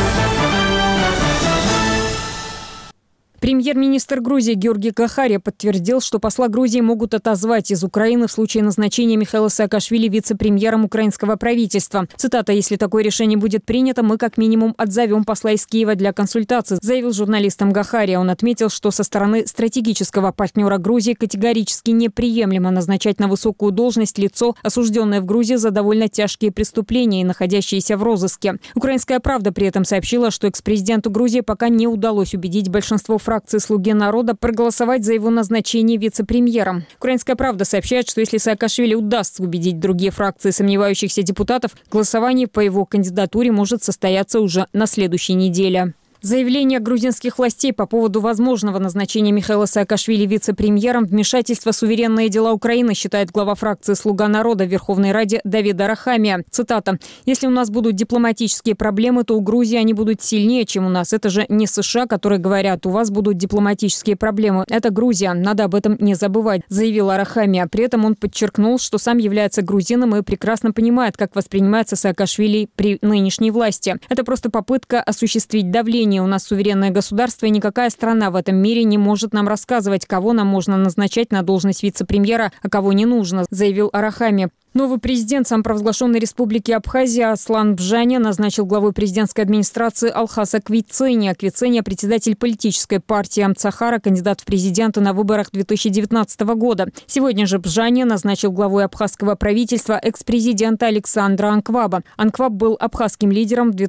Премьер-министр Грузии Георгий Гахария подтвердил, что посла Грузии могут отозвать из Украины в случае назначения Михаила Саакашвили вице-премьером украинского правительства. Цитата: «Если такое решение будет принято, мы как минимум отзовем посла из Киева для консультаций», заявил журналистам Гахария. Он отметил, что со стороны стратегического партнера Грузии категорически неприемлемо назначать на высокую должность лицо, осужденное в Грузии за довольно тяжкие преступления и находящееся в розыске. «Украинская правда» при этом сообщила, что экс-президенту Грузии пока не удалось убедить большинство фракций «Слуги народа» проголосовать за его назначение вице-премьером. «Украинская правда» сообщает, что если Саакашвили удастся убедить другие фракции сомневающихся депутатов, голосование по его кандидатуре может состояться уже на следующей неделе. Заявление грузинских властей по поводу возможного назначения Михаила Саакашвили вице-премьером вмешательство в суверенные дела Украины, считает глава фракции «Слуга народа» в Верховной Раде Давид Арахамия. Цитата: «Если у нас будут дипломатические проблемы, то у Грузии они будут сильнее, чем у нас. Это же не США, которые говорят, у вас будут дипломатические проблемы. Это Грузия. Надо об этом не забывать», заявил Арахамия. При этом он подчеркнул, что сам является грузином и прекрасно понимает, как воспринимается Саакашвили при нынешней власти. Это просто попытка осуществить давление. У нас суверенное государство, и никакая страна в этом мире не может нам рассказывать, кого нам можно назначать на должность вице-премьера, а кого не нужно, заявил Арахами. Новый президент самопровозглашенной республики Абхазия Аслан Бжаня назначил главой президентской администрации Алхаса Квицения. Квицения – председатель политической партии Амцахара, кандидат в президенты на выборах 2019 года. Сегодня же Бжаня назначил главой абхазского правительства экс-президента Александра Анкваба. Анкваб был абхазским лидером в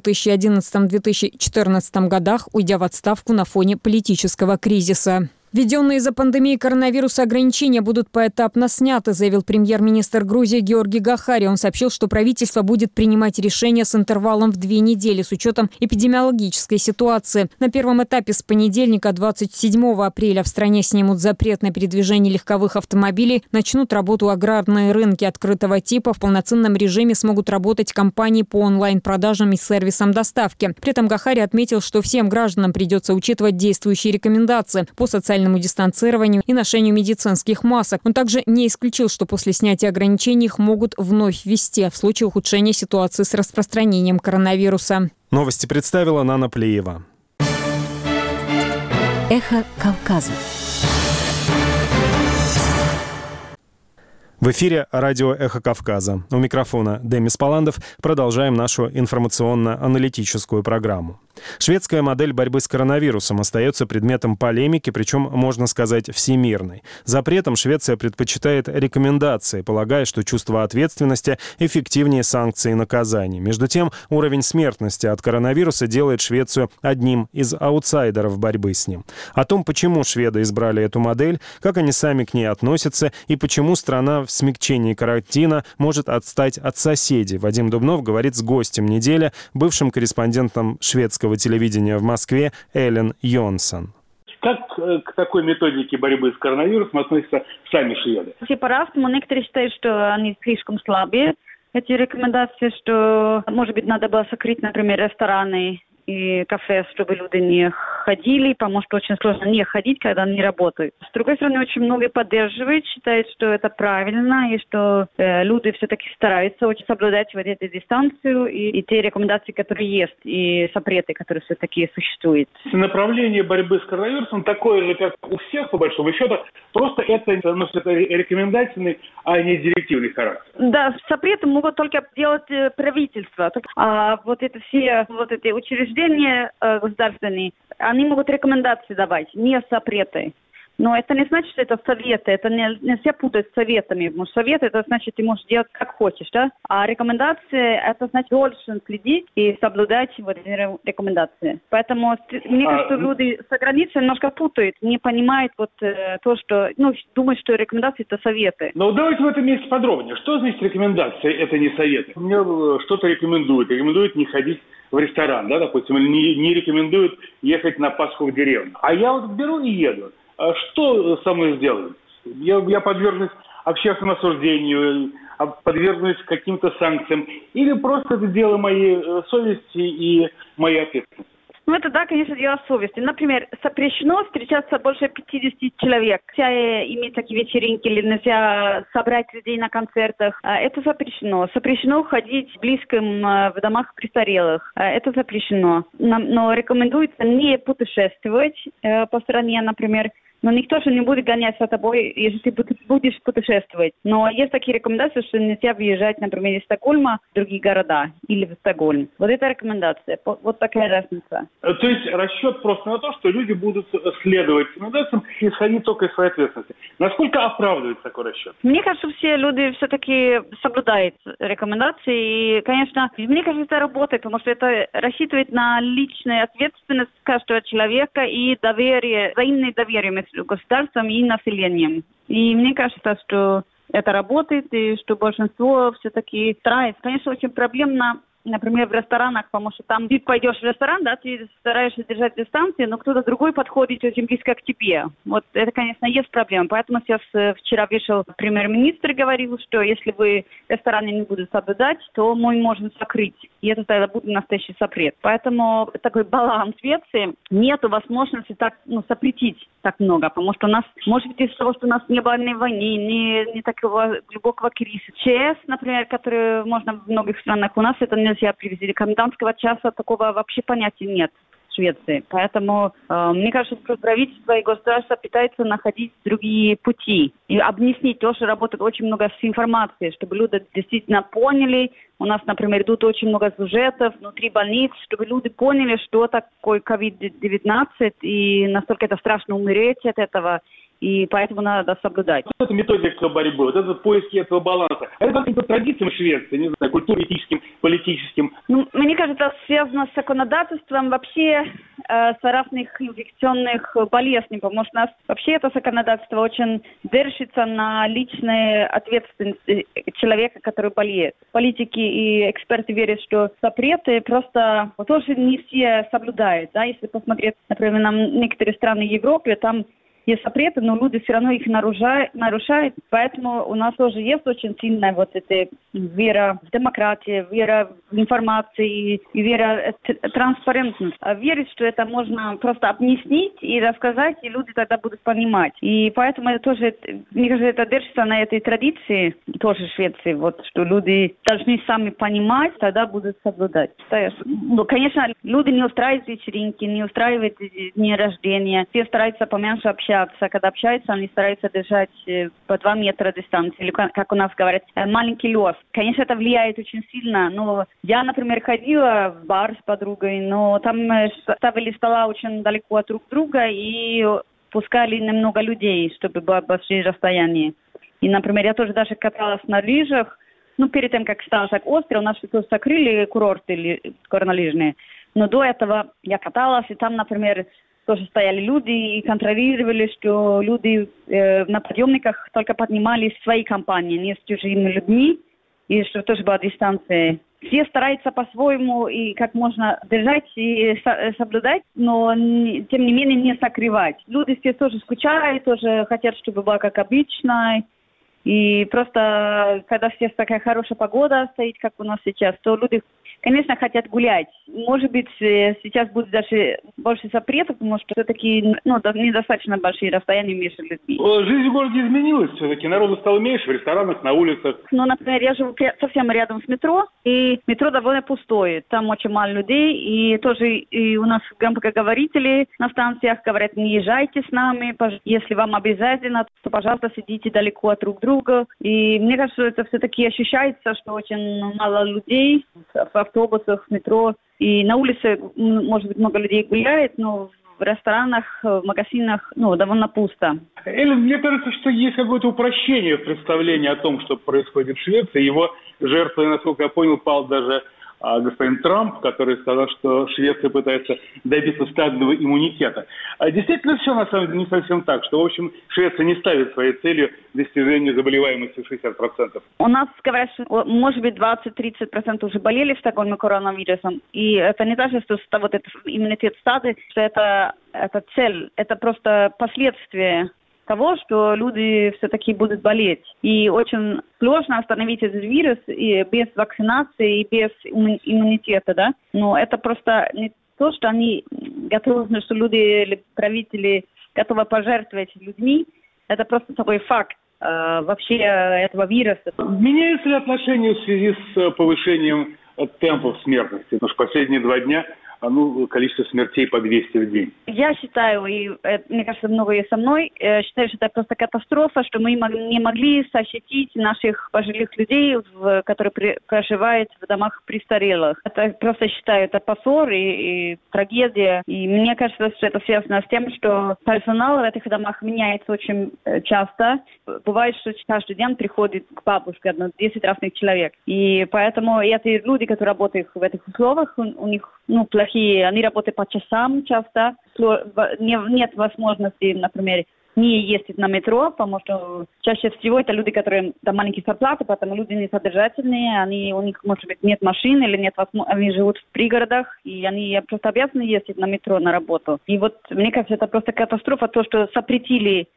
2011-2014 годах, уйдя в отставку на фоне политического кризиса. Введенные из-за пандемии коронавируса ограничения будут поэтапно сняты, заявил премьер-министр Грузии Георгий Гахария. Он сообщил, что правительство будет принимать решения с интервалом в 2 недели с учетом эпидемиологической ситуации. На первом этапе с понедельника, 27 апреля, в стране снимут запрет на передвижение легковых автомобилей, начнут работу аграрные рынки открытого типа. В полноценном режиме смогут работать компании по онлайн-продажам и сервисам доставки. При этом Гахария отметил, что всем гражданам придется учитывать действующие рекомендации по социальному дистанцированию и ношению медицинских масок. Он также не исключил, что после снятия ограничений их могут вновь ввести в случае ухудшения ситуации с распространением коронавируса. Новости представила Нана Плиева. Эхо Кавказа. В эфире радио «Эхо Кавказа». У микрофона Демис Паландов. Продолжаем нашу информационно-аналитическую программу. Шведская модель борьбы с коронавирусом остается предметом полемики, причем, можно сказать, всемирной. Запретом Швеция предпочитает рекомендации, полагая, что чувство ответственности эффективнее санкций и наказаний. Между тем, уровень смертности от коронавируса делает Швецию одним из аутсайдеров борьбы с ним. О том, почему шведы избрали эту модель, как они сами к ней относятся и почему страна в смягчении карантина может отстать от соседей. Вадим Дубнов говорит с гостем недели, бывшим корреспондентом шведского телевидения в Москве Эллен Йонсон. Как к такой методике борьбы с коронавирусом относятся сами шведы? Все по-разному. Некоторые считают, что они слишком слабые, эти рекомендации, что, может быть, надо было закрыть, например, рестораны и кафе, чтобы люди не ходили, потому что очень сложно не ходить, когда они не работают. С другой стороны, очень многие поддерживают, считают, что это правильно, и что люди все-таки стараются очень соблюдать вот эту дистанцию и те рекомендации, которые есть, и запреты, которые все-таки существуют. Направление борьбы с коронавирусом такое же, как у всех, по большому счету, просто это рекомендательный, а не директивный характер. Да, запреты могут только делать правительство. А вот это все вот эти учреждения, учреждения государственные, они могут рекомендации давать, не запреты. Но это не значит, что это советы, это нельзя путать с советами, потому что советы, это значит, ты можешь делать как хочешь, да? А рекомендации, это значит, должен следить и соблюдать вот эти рекомендации. Поэтому, мне кажется, люди с границы немножко путают, не понимают вот то, что, думают, что рекомендации это советы. Но давайте в этом месте подробнее. Что значит рекомендации, это не советы? Мне что-то рекомендуют. Рекомендуют не ходить в ресторан, да, допустим, или не рекомендуют ехать на Пасху в деревню. А я вот беру и еду. Что со мной сделают? Я подвергнусь общественному осуждению, подвергнусь каким-то санкциям, или просто это дело моей совести и моей ответственности? Это, да, конечно, дело совести. Например, запрещено встречаться больше 50 человек. Нельзя иметь такие вечеринки, или нельзя собрать людей на концертах. Это запрещено. Запрещено ходить близким в домах престарелых. Это запрещено. Но рекомендуется не путешествовать по стране, например. Но никто же не будет гонять за тобой, если ты будешь путешествовать. Но есть такие рекомендации, что нельзя выезжать, например, из Стокгольма в другие города или в Стокгольм. Вот это рекомендация. Вот такая разница. То есть расчет просто на то, что люди будут следовать рекомендациям и исходить только из своей ответственности. Насколько оправдывается такой расчет? Мне кажется, все люди все-таки соблюдают рекомендации. И, конечно, мне кажется, это работает, потому что это рассчитывает на личную ответственность каждого человека и доверие, взаимное доверие между государством и населением. И мне кажется, что это работает, и что большинство все-таки старается. Конечно, очень проблемно, например, в ресторанах, потому что там ты пойдешь в ресторан, да, ты стараешься держать дистанцию, но кто-то другой подходит очень близко к тебе. Вот это, конечно, есть проблема. Поэтому сейчас вчера вышел премьер-министр, говорил, что если вы рестораны не будут соблюдать, то мы можем закрыть. И это тогда будет настоящий запрет. Поэтому такой баланс в Швеции. Нету возможности так, запретить так много, потому что у нас, может быть, из-за того, что у нас не было ни войны, ни такого глубокого кризиса. ЧС, например, который можно в многих странах, у нас это нельзя привести. Комендантского часа такого вообще понятия нет в Швеции. Поэтому, мне кажется, правительство и государство пытаются находить другие пути. И объяснить то, что работает очень много с информацией, чтобы люди действительно поняли. У нас, например, идут очень много сюжетов внутри больниц, чтобы люди поняли, что такое COVID-19 и насколько это страшно умереть от этого. И поэтому надо соблюдать. Это методика борьбы, вот это поиски этого баланса. Это каким-то традициям Швеции, не знаю, культурно-этическим, политическим. Мне кажется, это связано с законодательством вообще с разных инфекционных болезней, потому что у нас вообще это законодательство очень держится на личной ответственности человека, который болеет. Политики и эксперты верят, что запреты просто тоже не все соблюдают. Да? Если посмотреть, например, на некоторые страны Европы, там есть запреты, но люди все равно их нарушают. Поэтому у нас тоже есть очень сильная вот эта вера в демократию, вера в информацию и вера в транспарентность. Верить, что это можно просто объяснить и рассказать, и люди тогда будут понимать. И поэтому это тоже, мне кажется, это держится на этой традиции тоже в Швеции, вот, что люди должны сами понимать, тогда будут соблюдать. Конечно, люди не устраивают вечеринки, не устраивают дни рождения. Все стараются поменьше общаться. Когда общаются, они стараются держать по 2 метра дистанции, или, как у нас говорят, маленький лёс. Конечно, это влияет очень сильно, но я, например, ходила в бар с подругой, но там ставили стола очень далеко от друг друга и пускали немного людей, чтобы было большое расстояние. И, например, я тоже даже каталась на лыжах, перед тем, как стало так остро, у нас тоже закрыли курорты горнолыжные, но до этого я каталась, и там, например, тоже стояли люди и контролировали, что люди на подъемниках только поднимались в своей компании, не с чужими людьми, и что тоже была дистанция. Все стараются по-своему и как можно держать и соблюдать, но тем не менее не сокрывать. Люди все тоже скучают, тоже хотят, чтобы было как обычно. И просто, когда все такая хорошая погода стоит, как у нас сейчас, то люди, конечно, хотят гулять. Может быть, сейчас будет даже больше запретов, потому что все-таки недостаточно большие расстояния между людьми. Жизнь в городе изменилась все-таки. Народу стало меньше в ресторанах, на улицах. Например, я живу совсем рядом с метро, и метро довольно пустое. Там очень мало людей, и тоже и у нас громкоговорители на станциях говорят, не езжайте с нами, если вам обязательно, то, пожалуйста, сидите далеко от друг друга. И мне кажется, это все-таки ощущается, что очень мало людей в автобусах, в метро. И на улице, может быть, много людей гуляет, но в ресторанах, в магазинах, довольно пусто. Эллен, мне кажется, что есть какое-то упрощение в представлении о том, что происходит в Швеции. Его жертвой, насколько я понял, пал даже господин Трамп, который сказал, что Швеция пытается добиться стадного иммунитета. А действительно все на самом деле не совсем так, что, в общем, Швеция не ставит своей целью достижение заболеваемости в 60%. У нас говорят, что, может быть, 20-30% уже болели в Стокгольме коронавирусом. И это не даже, что вот этот иммунитет стады, что это цель, это просто последствия того, что люди все-таки будут болеть. И очень сложно остановить этот вирус и без вакцинации, и без иммунитета, да. Но это просто не то, что они готовы, что люди или правители готовы пожертвовать людьми. Это просто такой факт вообще этого вируса. Меняются ли отношения в связи с повышением темпов смертности? Потому что последние 2 дня количество смертей по 200 в день. Я считаю, и мне кажется, многие со мной считают, что это просто катастрофа, что мы не могли защитить наших пожилых людей, которые проживают в домах престарелых. Это просто считаю, это позор и трагедия. И мне кажется, что это связано с тем, что персонал в этих домах меняется очень часто. Бывает, что каждый день приходит к бабушке 10 разных человек. И поэтому эти люди, которые работают в этих условиях, у них плохие, они работают по часам часто, нет возможности, например, не ездить на метро, потому что чаще всего это люди, которые до маленьких зарплаты, поэтому люди несодержательные, у них, может быть, нет машин или нет возможности, они живут в пригородах, и они просто обязаны ездить на метро на работу. И вот, мне кажется, это просто катастрофа, то, что запретили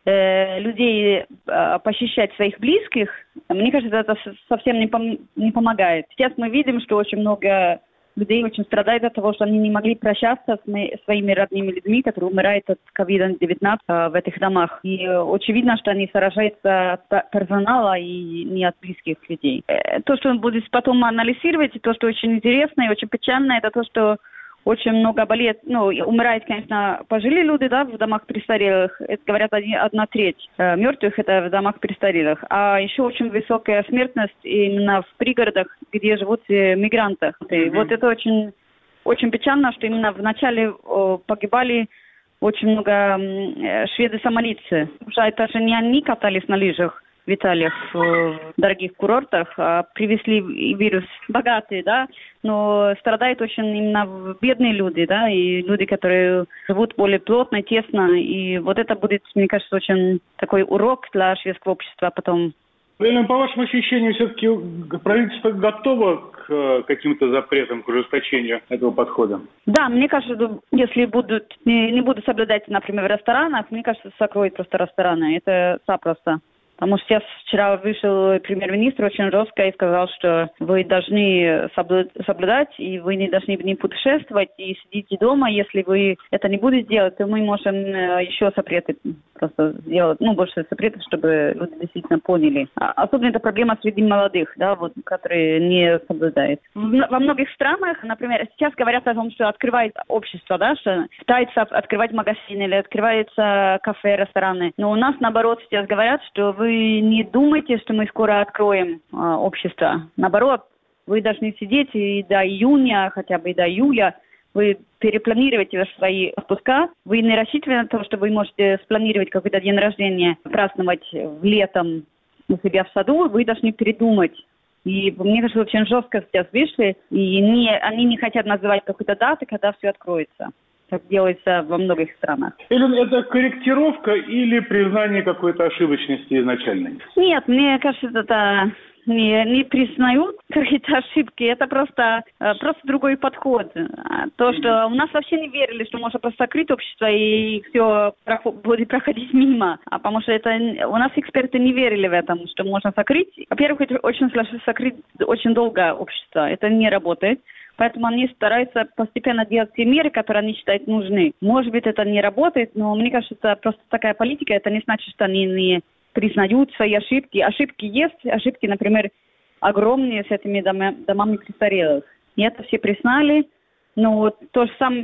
людей посещать своих близких, мне кажется, это совсем не помогает. Сейчас мы видим, что очень много людей очень страдают от того, что они не могли прощаться с своими родными людьми, которые умирают от COVID-19 в этих домах. И очевидно, что они сражаются от персонала и не от близких людей. То, что он будет потом анализировать, и то, что очень интересно и очень печально, это то, что очень много болеет, умирают, конечно, пожилые люди, да, в домах престарелых. Это, говорят, 1/3 мертвых это в домах престарелых. А еще очень высокая смертность именно в пригородах, где живут мигранты. И вот это очень, очень печально, что именно в начале погибали очень много шведы-сомалийцы. Это же не они катались на лыжах в Италии, в дорогих курортах, привезли вирус богатые, да, но страдают очень именно бедные люди, да, и люди, которые живут более плотно, тесно, и вот это будет, мне кажется, очень такой урок для шведского общества потом. Эллен, по вашим ощущениям, все-таки правительство готово к каким-то запретам, к ужесточению этого подхода? Да, мне кажется, если не будут соблюдать, например, в ресторанах, мне кажется, закроют просто рестораны. Это запросто. Потому что вчера вышел премьер-министр очень жестко и сказал, что вы должны соблюдать, и вы не должны не путешествовать, и сидите дома. Если вы это не будете делать, то мы можем еще запреты просто сделать, больше запретов, чтобы люди действительно поняли. Особенно это проблема среди молодых, да, которые не соблюдают. Во многих странах, например, сейчас говорят о том, что открывает общество, да, что пытаются открывать магазины или открываются кафе, рестораны. Но у нас, наоборот, сейчас говорят, что вы не думайте, что мы скоро откроем общество. Наоборот, вы должны сидеть и до июня, хотя бы и до июля, вы перепланируете свои отпуска. Вы не рассчитываете на то, что вы можете спланировать какой-то день рождения, праздновать летом у себя в саду. Вы должны передумать. И мне кажется, очень жестко сейчас вышли, и они не хотят называть какую-то дату, когда все откроется. Так делается во многих странах. Эллен, это корректировка или признание какой-то ошибочности изначальной? Нет, мне кажется, это не признают какие-то ошибки. Это просто другой подход. То, что у нас вообще не верили, что можно просто закрыть общество и все будет проходить мимо. Потому что у нас эксперты не верили в этом, что можно закрыть. Во-первых, это очень сложно закрыть очень долго общество. Это не работает. Поэтому они стараются постепенно делать те меры, которые они считают нужны. Может быть, это не работает, но мне кажется, это просто такая политика. Это не значит, что они не признают свои ошибки. Ошибки есть. Ошибки, например, огромные с этими домами престарелых. И это все признали. Но в то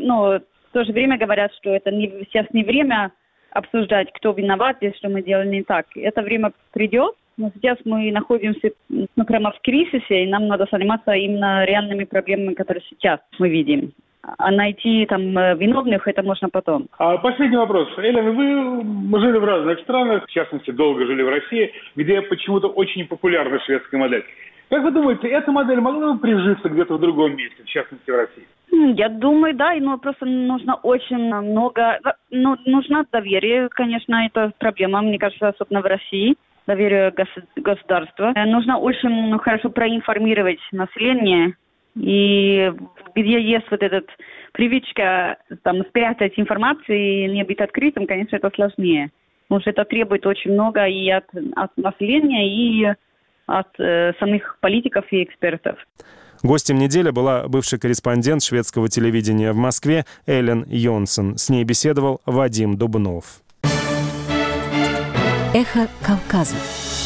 же время говорят, что это сейчас не время обсуждать, кто виноват здесь, что мы делали не так. Это время придет. Но сейчас мы находимся прямо в кризисе, и нам надо заниматься именно реальными проблемами, которые сейчас мы видим. А найти там виновных, это можно потом. Последний вопрос. Эллен, вы жили в разных странах, в частности, долго жили в России, где почему-то очень популярна шведская модель. Как вы думаете, эта модель могла бы прижиться где-то в другом месте, в частности, в России? Я думаю, да, но просто нужно очень много... нужно доверие, конечно, это проблема, мне кажется, особенно в России. Доверие государства. Нужно очень хорошо проинформировать население. И где есть вот эта привычка там, спрятать информацию и не быть открытым, конечно, это сложнее. Потому что это требует очень много и от населения, и от самих политиков и экспертов. Гостем недели была бывший корреспондент шведского телевидения в Москве Эллен Йонсон. С ней беседовал Вадим Дубнов. Эхо Кавказа.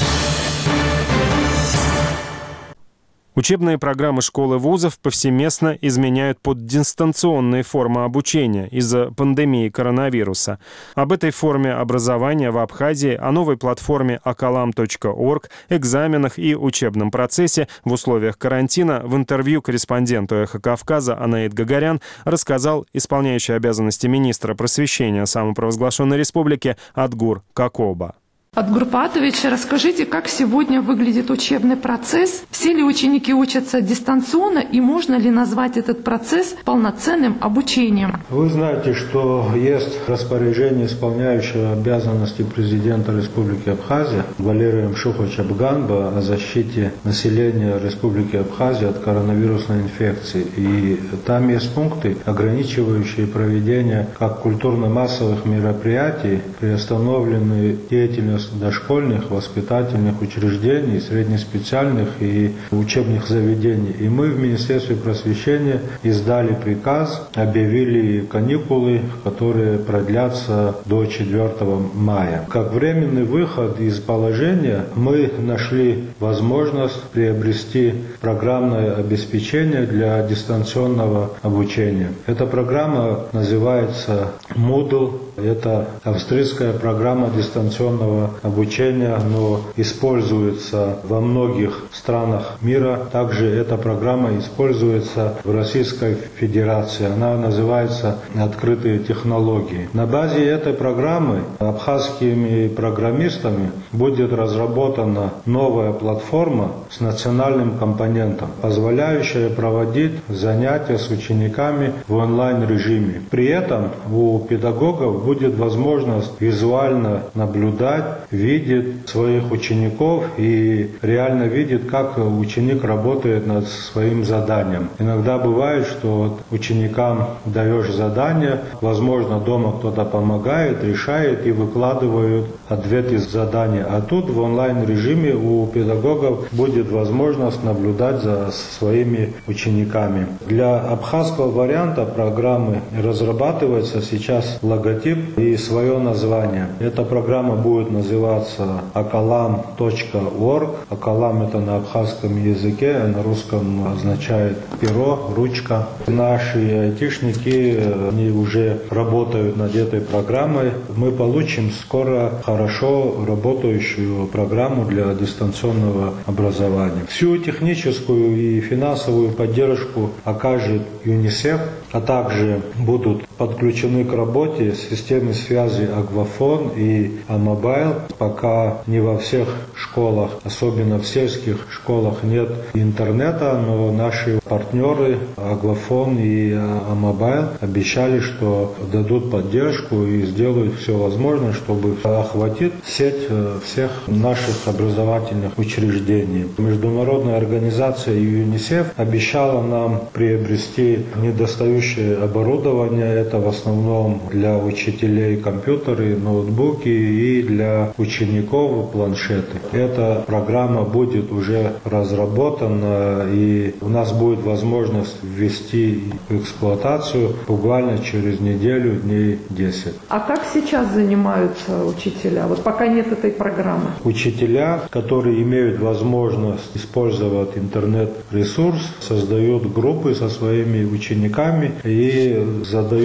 Учебные программы школ и вузов повсеместно изменяют под дистанционные формы обучения из-за пандемии коронавируса. Об этой форме образования в Абхазии, о новой платформе akalam.org, экзаменах и учебном процессе в условиях карантина в интервью корреспонденту «Эхо Кавказа» Анаит Гагарян рассказал исполняющий обязанности министра просвещения самопровозглашенной республики Адгур Какоба. Адгур Патович, расскажите, как сегодня выглядит учебный процесс? Все ли ученики учатся дистанционно и можно ли назвать этот процесс полноценным обучением? Вы знаете, что есть распоряжение исполняющего обязанности президента Республики Абхазия Валерием Шуховича Бганба о защите населения Республики Абхазия от коронавирусной инфекции. И там есть пункты, ограничивающие проведение как культурно-массовых мероприятий, приостановленные деятельность дошкольных, воспитательных учреждений, среднеспециальных и учебных заведений. И мы в Министерстве просвещения издали приказ, объявили каникулы, которые продлятся до 4 мая. Как временный выход из положения мы нашли возможность приобрести программное обеспечение для дистанционного обучения. Эта программа называется Moodle. Это австрийская программа дистанционного обучения, но используется во многих странах мира. Также эта программа используется в Российской Федерации. Она называется «Открытые технологии». На базе этой программы абхазскими программистами будет разработана новая платформа с национальным компонентом, позволяющая проводить занятия с учениками в онлайн-режиме. При этом у педагогов будет возможность визуально наблюдать, видит своих учеников и реально видит, как ученик работает над своим заданием. Иногда бывает, что ученикам даешь задание, возможно, дома кто-то помогает, решает и выкладывают ответ из задания. А тут в онлайн-режиме у педагогов будет возможность наблюдать за своими учениками. Для абхазского варианта программы разрабатывается сейчас логотип и свое название. Эта программа будет называться akalam.org. Akalam это на абхазском языке, а на русском означает перо, ручка. Наши айтишники, они уже работают над этой программой. Мы получим скоро хорошо работающую программу для дистанционного образования. Всю техническую и финансовую поддержку окажет ЮНИСЕФ, а также будут подключены к работе системы связи Агвафон и Амобайл. Пока не во всех школах, особенно в сельских школах, нет интернета, но наши партнеры Агвафон и Амобайл обещали, что дадут поддержку и сделают все возможное, чтобы охватить сеть всех наших образовательных учреждений. Международная организация ЮНИСЕФ обещала нам приобрести недостающее оборудование. Это в основном для учителей компьютеры, ноутбуки и для учеников планшеты. Эта программа будет уже разработана и у нас будет возможность ввести в эксплуатацию буквально через неделю, дней 10. А как сейчас занимаются учителя? Вот пока нет этой программы. Учителя, которые имеют возможность использовать интернет-ресурс, создают группы со своими учениками и задают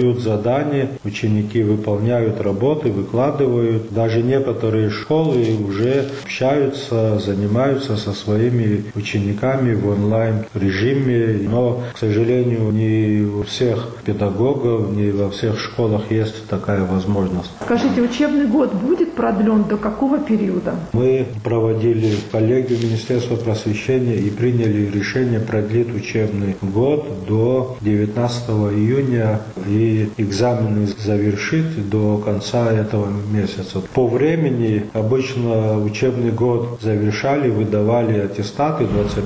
дают задания, ученики выполняют работы, выкладывают. Даже некоторые школы уже общаются, занимаются со своими учениками в онлайн-режиме. Но, к сожалению, не у всех педагогов, не во всех школах есть такая возможность. Скажите, учебный год будет продлен до какого периода? Мы проводили коллегию Министерства просвещения и приняли решение продлить учебный год до 19 июня и экзамены завершить до конца этого месяца. По времени обычно учебный год завершали, выдавали аттестаты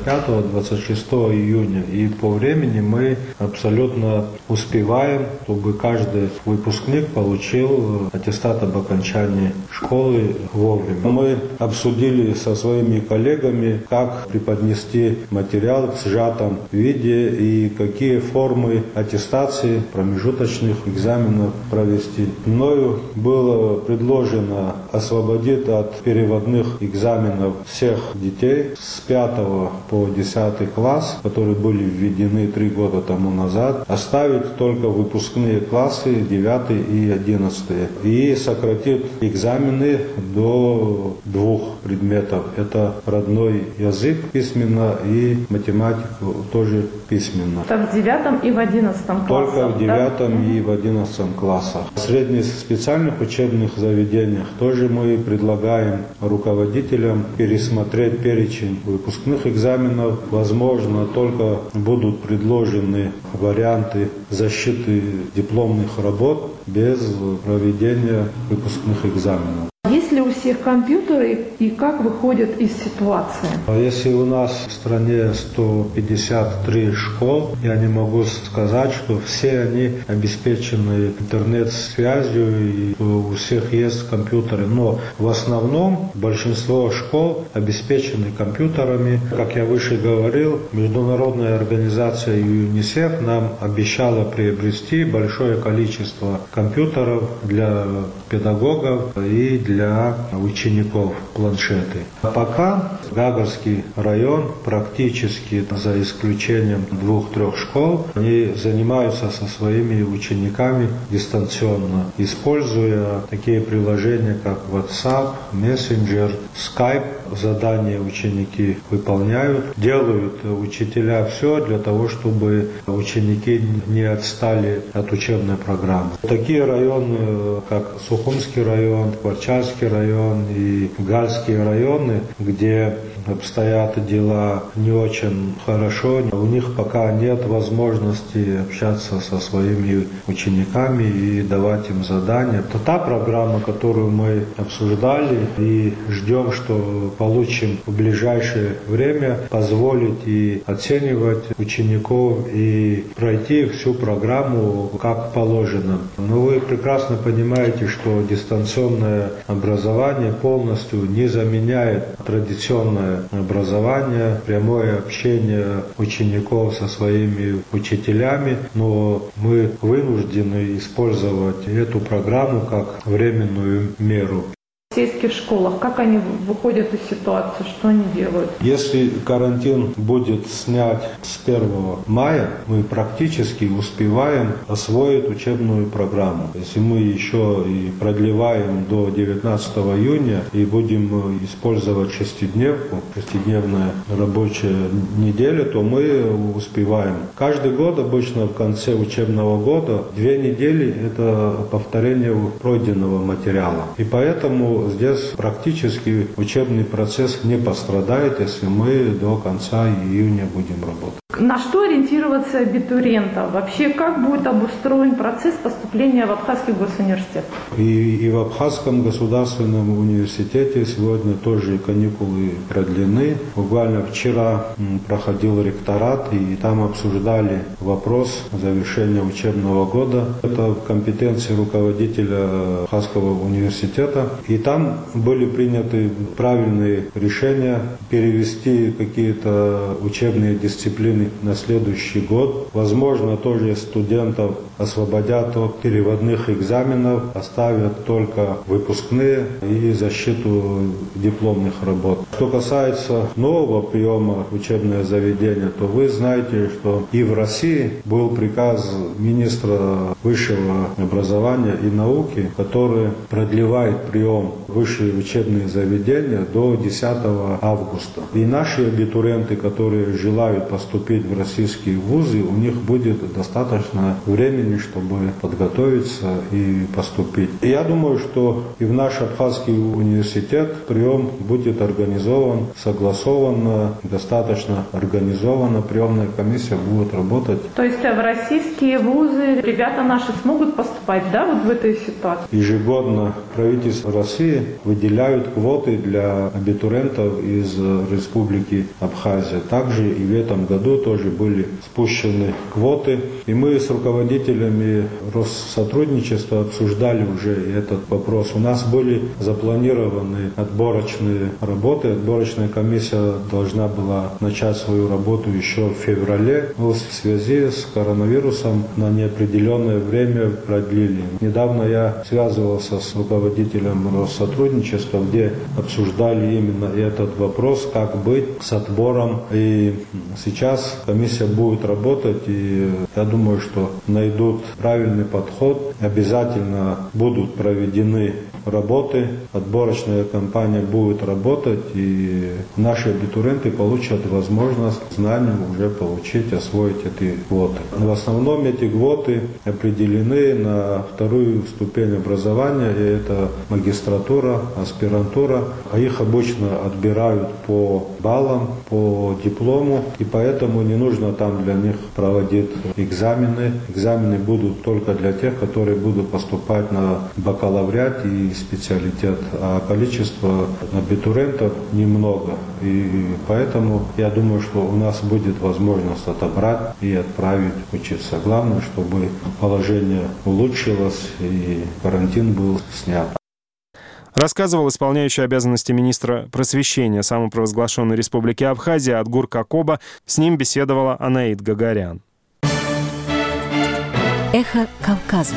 25-26 июня. И по времени мы абсолютно успеваем, чтобы каждый выпускник получил аттестат об окончании школы вовремя. Мы обсудили со своими коллегами, как преподнести материал в сжатом виде и какие формы аттестации промежуточных экзаменов провести. Мною было предложено освободить от переводных экзаменов всех детей с 5 по 10 класс, которые были введены 3 года тому назад, оставить только выпускные классы 9 и 11 и сократить экзамены до 2 предметов. Это родной язык письменно и математику тоже письменно. Так в 9 и в 11 классах? Только в 9 и в 11 классах. В средних специальных учебных заведениях тоже мы предлагаем руководителям пересмотреть перечень выпускных экзаменов. Возможно, только будут предложены варианты защиты дипломных работ без проведения выпускных экзаменов. Есть ли у всех компьютеры и как выходят из ситуации? Если у нас в стране 153 школ, я не могу сказать, что все они обеспечены интернет-связью и у всех есть компьютеры. Но в основном большинство школ обеспечены компьютерами. Как я выше говорил, международная организация ЮНИСЕФ нам обещала приобрести большое количество компьютеров для педагогов и для учеников планшеты. А пока Гагарский район практически, за исключением 2-3 школ, они занимаются со своими учениками дистанционно, используя такие приложения, как WhatsApp, Messenger, Skype. Задания ученики выполняют, делают учителя все для того, чтобы ученики не отстали от учебной программы. Такие районы, как Сухумский район, Кварчарский район и Гальские районы, где обстоят дела не очень хорошо, у них пока нет возможности общаться со своими учениками и давать им задания. Это та программа, которую мы обсуждали и ждем, что получим в ближайшее время, позволить и оценивать учеников и пройти всю программу как положено. Но вы прекрасно понимаете, что дистанционное образование полностью не заменяет традиционное образование, прямое общение учеников со своими учителями, но мы вынуждены использовать эту программу как временную меру. В сельских школах, как они выходят из ситуации, что они делают? Если карантин будет снят с 1 мая, мы практически успеваем освоить учебную программу. Если мы еще и продлеваем до 19 июня и будем использовать шестидневная рабочая неделя, то мы успеваем. Каждый год обычно в конце учебного года 2 недели – это повторение пройденного материала. И поэтому здесь практически учебный процесс не пострадает, если мы до конца июня будем работать. На что ориентироваться абитуриентам? Вообще, как будет обустроен процесс поступления в Абхазский госуниверситет? И в Абхазском государственном университете сегодня тоже каникулы продлены. Буквально вчера проходил ректорат, и там обсуждали вопрос завершения учебного года. Это в компетенции руководителя Абхазского университета. И там были приняты правильные решения перевести какие-то учебные дисциплины на следующий год. Возможно, тоже студентов освободят от переводных экзаменов, оставят только выпускные и защиту дипломных работ. Что касается нового приема в учебное заведение, то вы знаете, что и в России был приказ министра высшего образования и науки, который продлевает прием в высшие учебные заведения до 10 августа. И наши абитуриенты, которые желают поступить в российские вузы, у них будет достаточно времени, чтобы подготовиться и поступить. И я думаю, что и в наш Абхазский университет прием будет организован согласованно, достаточно организованно. Приемная комиссия будет работать. То есть в российские вузы ребята наши смогут поступать, да, вот в этой ситуации? Ежегодно правительство России выделяют квоты для абитуриентов из Республики Абхазия. Также и в этом году тоже были спущены квоты. И мы с руководителями Россотрудничества обсуждали уже этот вопрос. У нас были запланированы отборочные работы. Отборочная комиссия должна была начать свою работу еще в феврале, но в связи с коронавирусом на неопределенное время продлили. Недавно я связывался с руководителем Россотрудничества, где обсуждали именно этот вопрос, как быть с отбором. И сейчас комиссия будет работать, и я думаю, что найдут правильный подход. Обязательно будут проведены работы, отборочная кампания будет работать, и наши абитуриенты получат возможность знания уже получить, освоить эти квоты. В основном эти квоты определены на вторую ступень образования, и это магистратура, аспирантура. А их обычно отбирают по баллам, по диплому, и поэтому не нужно там для них проводить экзамены. Экзамены будут только для тех, которые будут поступать на бакалавриат и специалитет, а количество абитуриентов немного. И поэтому я думаю, что у нас будет возможность отобрать и отправить учиться. Главное, чтобы положение улучшилось и карантин был снят. Рассказывал исполняющий обязанности министра просвещения самопровозглашенной Республики Абхазия Адгур Какоба. С ним беседовала Анаид Гагарян. Эхо Кавказа.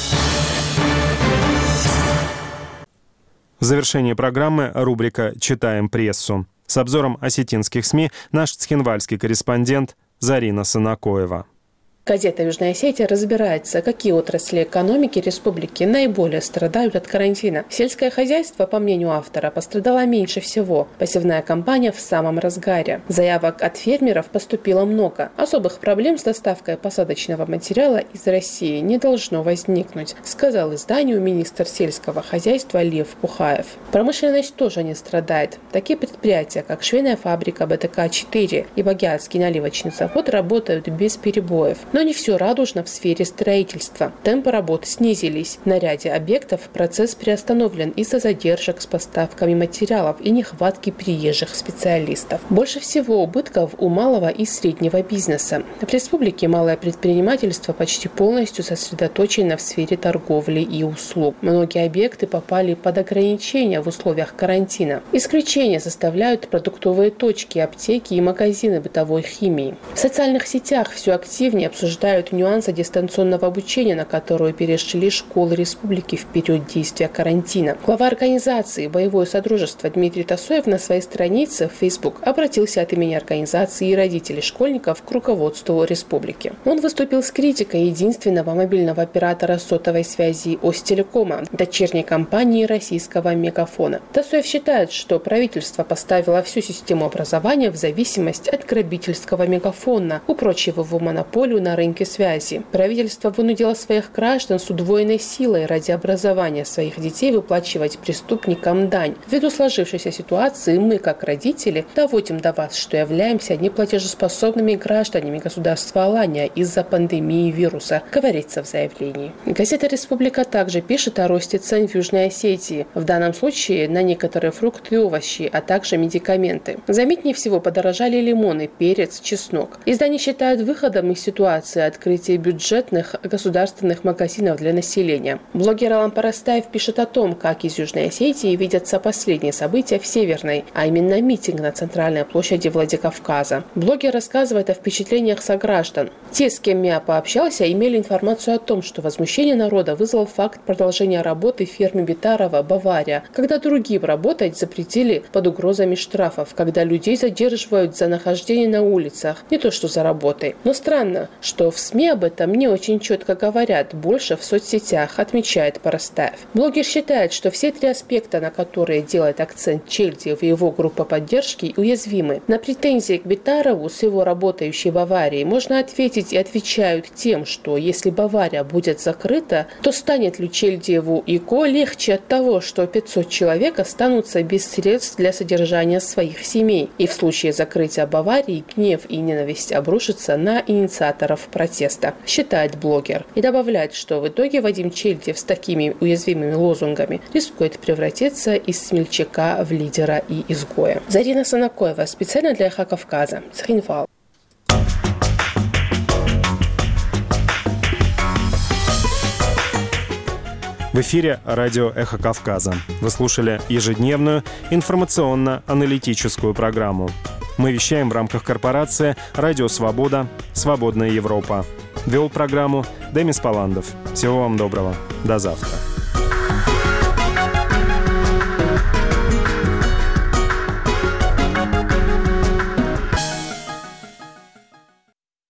В завершении программы рубрика «Читаем прессу». С обзором осетинских СМИ наш цхинвальский корреспондент Зарина Санакоева. Газета «Южная Осетия» разбирается, какие отрасли экономики республики наиболее страдают от карантина. Сельское хозяйство, по мнению автора, пострадало меньше всего. Посевная кампания в самом разгаре. Заявок от фермеров поступило много. Особых проблем с доставкой посадочного материала из России не должно возникнуть, сказал изданию министр сельского хозяйства Лев Пухаев. Промышленность тоже не страдает. Такие предприятия, как швейная фабрика БТК-4 и Багиатский наливочный завод, работают без перебоев. Но не все радужно в сфере строительства. Темпы работ снизились. На ряде объектов процесс приостановлен из-за задержек с поставками материалов и нехватки приезжих специалистов. Больше всего убытков у малого и среднего бизнеса. В республике малое предпринимательство почти полностью сосредоточено в сфере торговли и услуг. Многие объекты попали под ограничения в условиях карантина. Исключение составляют продуктовые точки, аптеки и магазины бытовой химии. В социальных сетях все активнее обсуждают нюансы дистанционного обучения, на которую перешли школы республики в период действия карантина. Глава организации «Боевое содружество» Дмитрий Тасоев на своей странице в Facebook обратился от имени организации и родителей школьников к руководству республики. Он выступил с критикой единственного мобильного оператора сотовой связи Остелекома, дочерней компании российского Мегафона. Тасоев считает, что правительство поставило всю систему образования в зависимость от грабительского Мегафона, упрочив его монополию на рынке связи. Правительство вынудило своих граждан с удвоенной силой ради образования своих детей выплачивать преступникам дань. Ввиду сложившейся ситуации мы, как родители, доводим до вас, что являемся неплатежеспособными гражданами государства Алания из-за пандемии вируса, говорится в заявлении. Газета «Республика» также пишет о росте цен в Южной Осетии, в данном случае на некоторые фрукты и овощи, а также медикаменты. Заметнее всего подорожали лимоны, перец, чеснок. Издание считает выходом из ситуации информации о открытии бюджетных государственных магазинов для населения. Блогер Алан Парастаев пишет о том, как из Южной Осетии видятся последние события в Северной, а именно митинг на центральной площади Владикавказа. Блогер рассказывает о впечатлениях сограждан. Те, с кем я пообщался, имели информацию о том, что возмущение народа вызвал факт продолжения работы в ферме Битарова, Бавария, когда другим работать запретили под угрозами штрафов, когда людей задерживают за нахождение на улицах, не то что за работой. Но странно, что в СМИ об этом не очень четко говорят, больше в соцсетях, отмечает Парастаев. Блогер считает, что все три аспекта, на которые делает акцент Чельдиев и его группа поддержки, уязвимы. На претензии к Битарову с его работающей Баварией можно ответить и отвечают тем, что если Бавария будет закрыта, то станет ли Чельдиеву и Ко легче от того, что 500 человек останутся без средств для содержания своих семей. И в случае закрытия Баварии гнев и ненависть обрушатся на инициаторов протеста, считает блогер. И добавляет, что в итоге Вадим Чельдиев с такими уязвимыми лозунгами рискует превратиться из смельчака в лидера и изгоя. Зарина Санакоева, специально для Эхо Кавказа, Цхинвал. В эфире радио «Эхо Кавказа». Вы слушали ежедневную информационно-аналитическую программу. Мы вещаем в рамках корпорации «Радио Свобода. Свободная Европа». Вел программу Демис Паландов. Всего вам доброго. До завтра.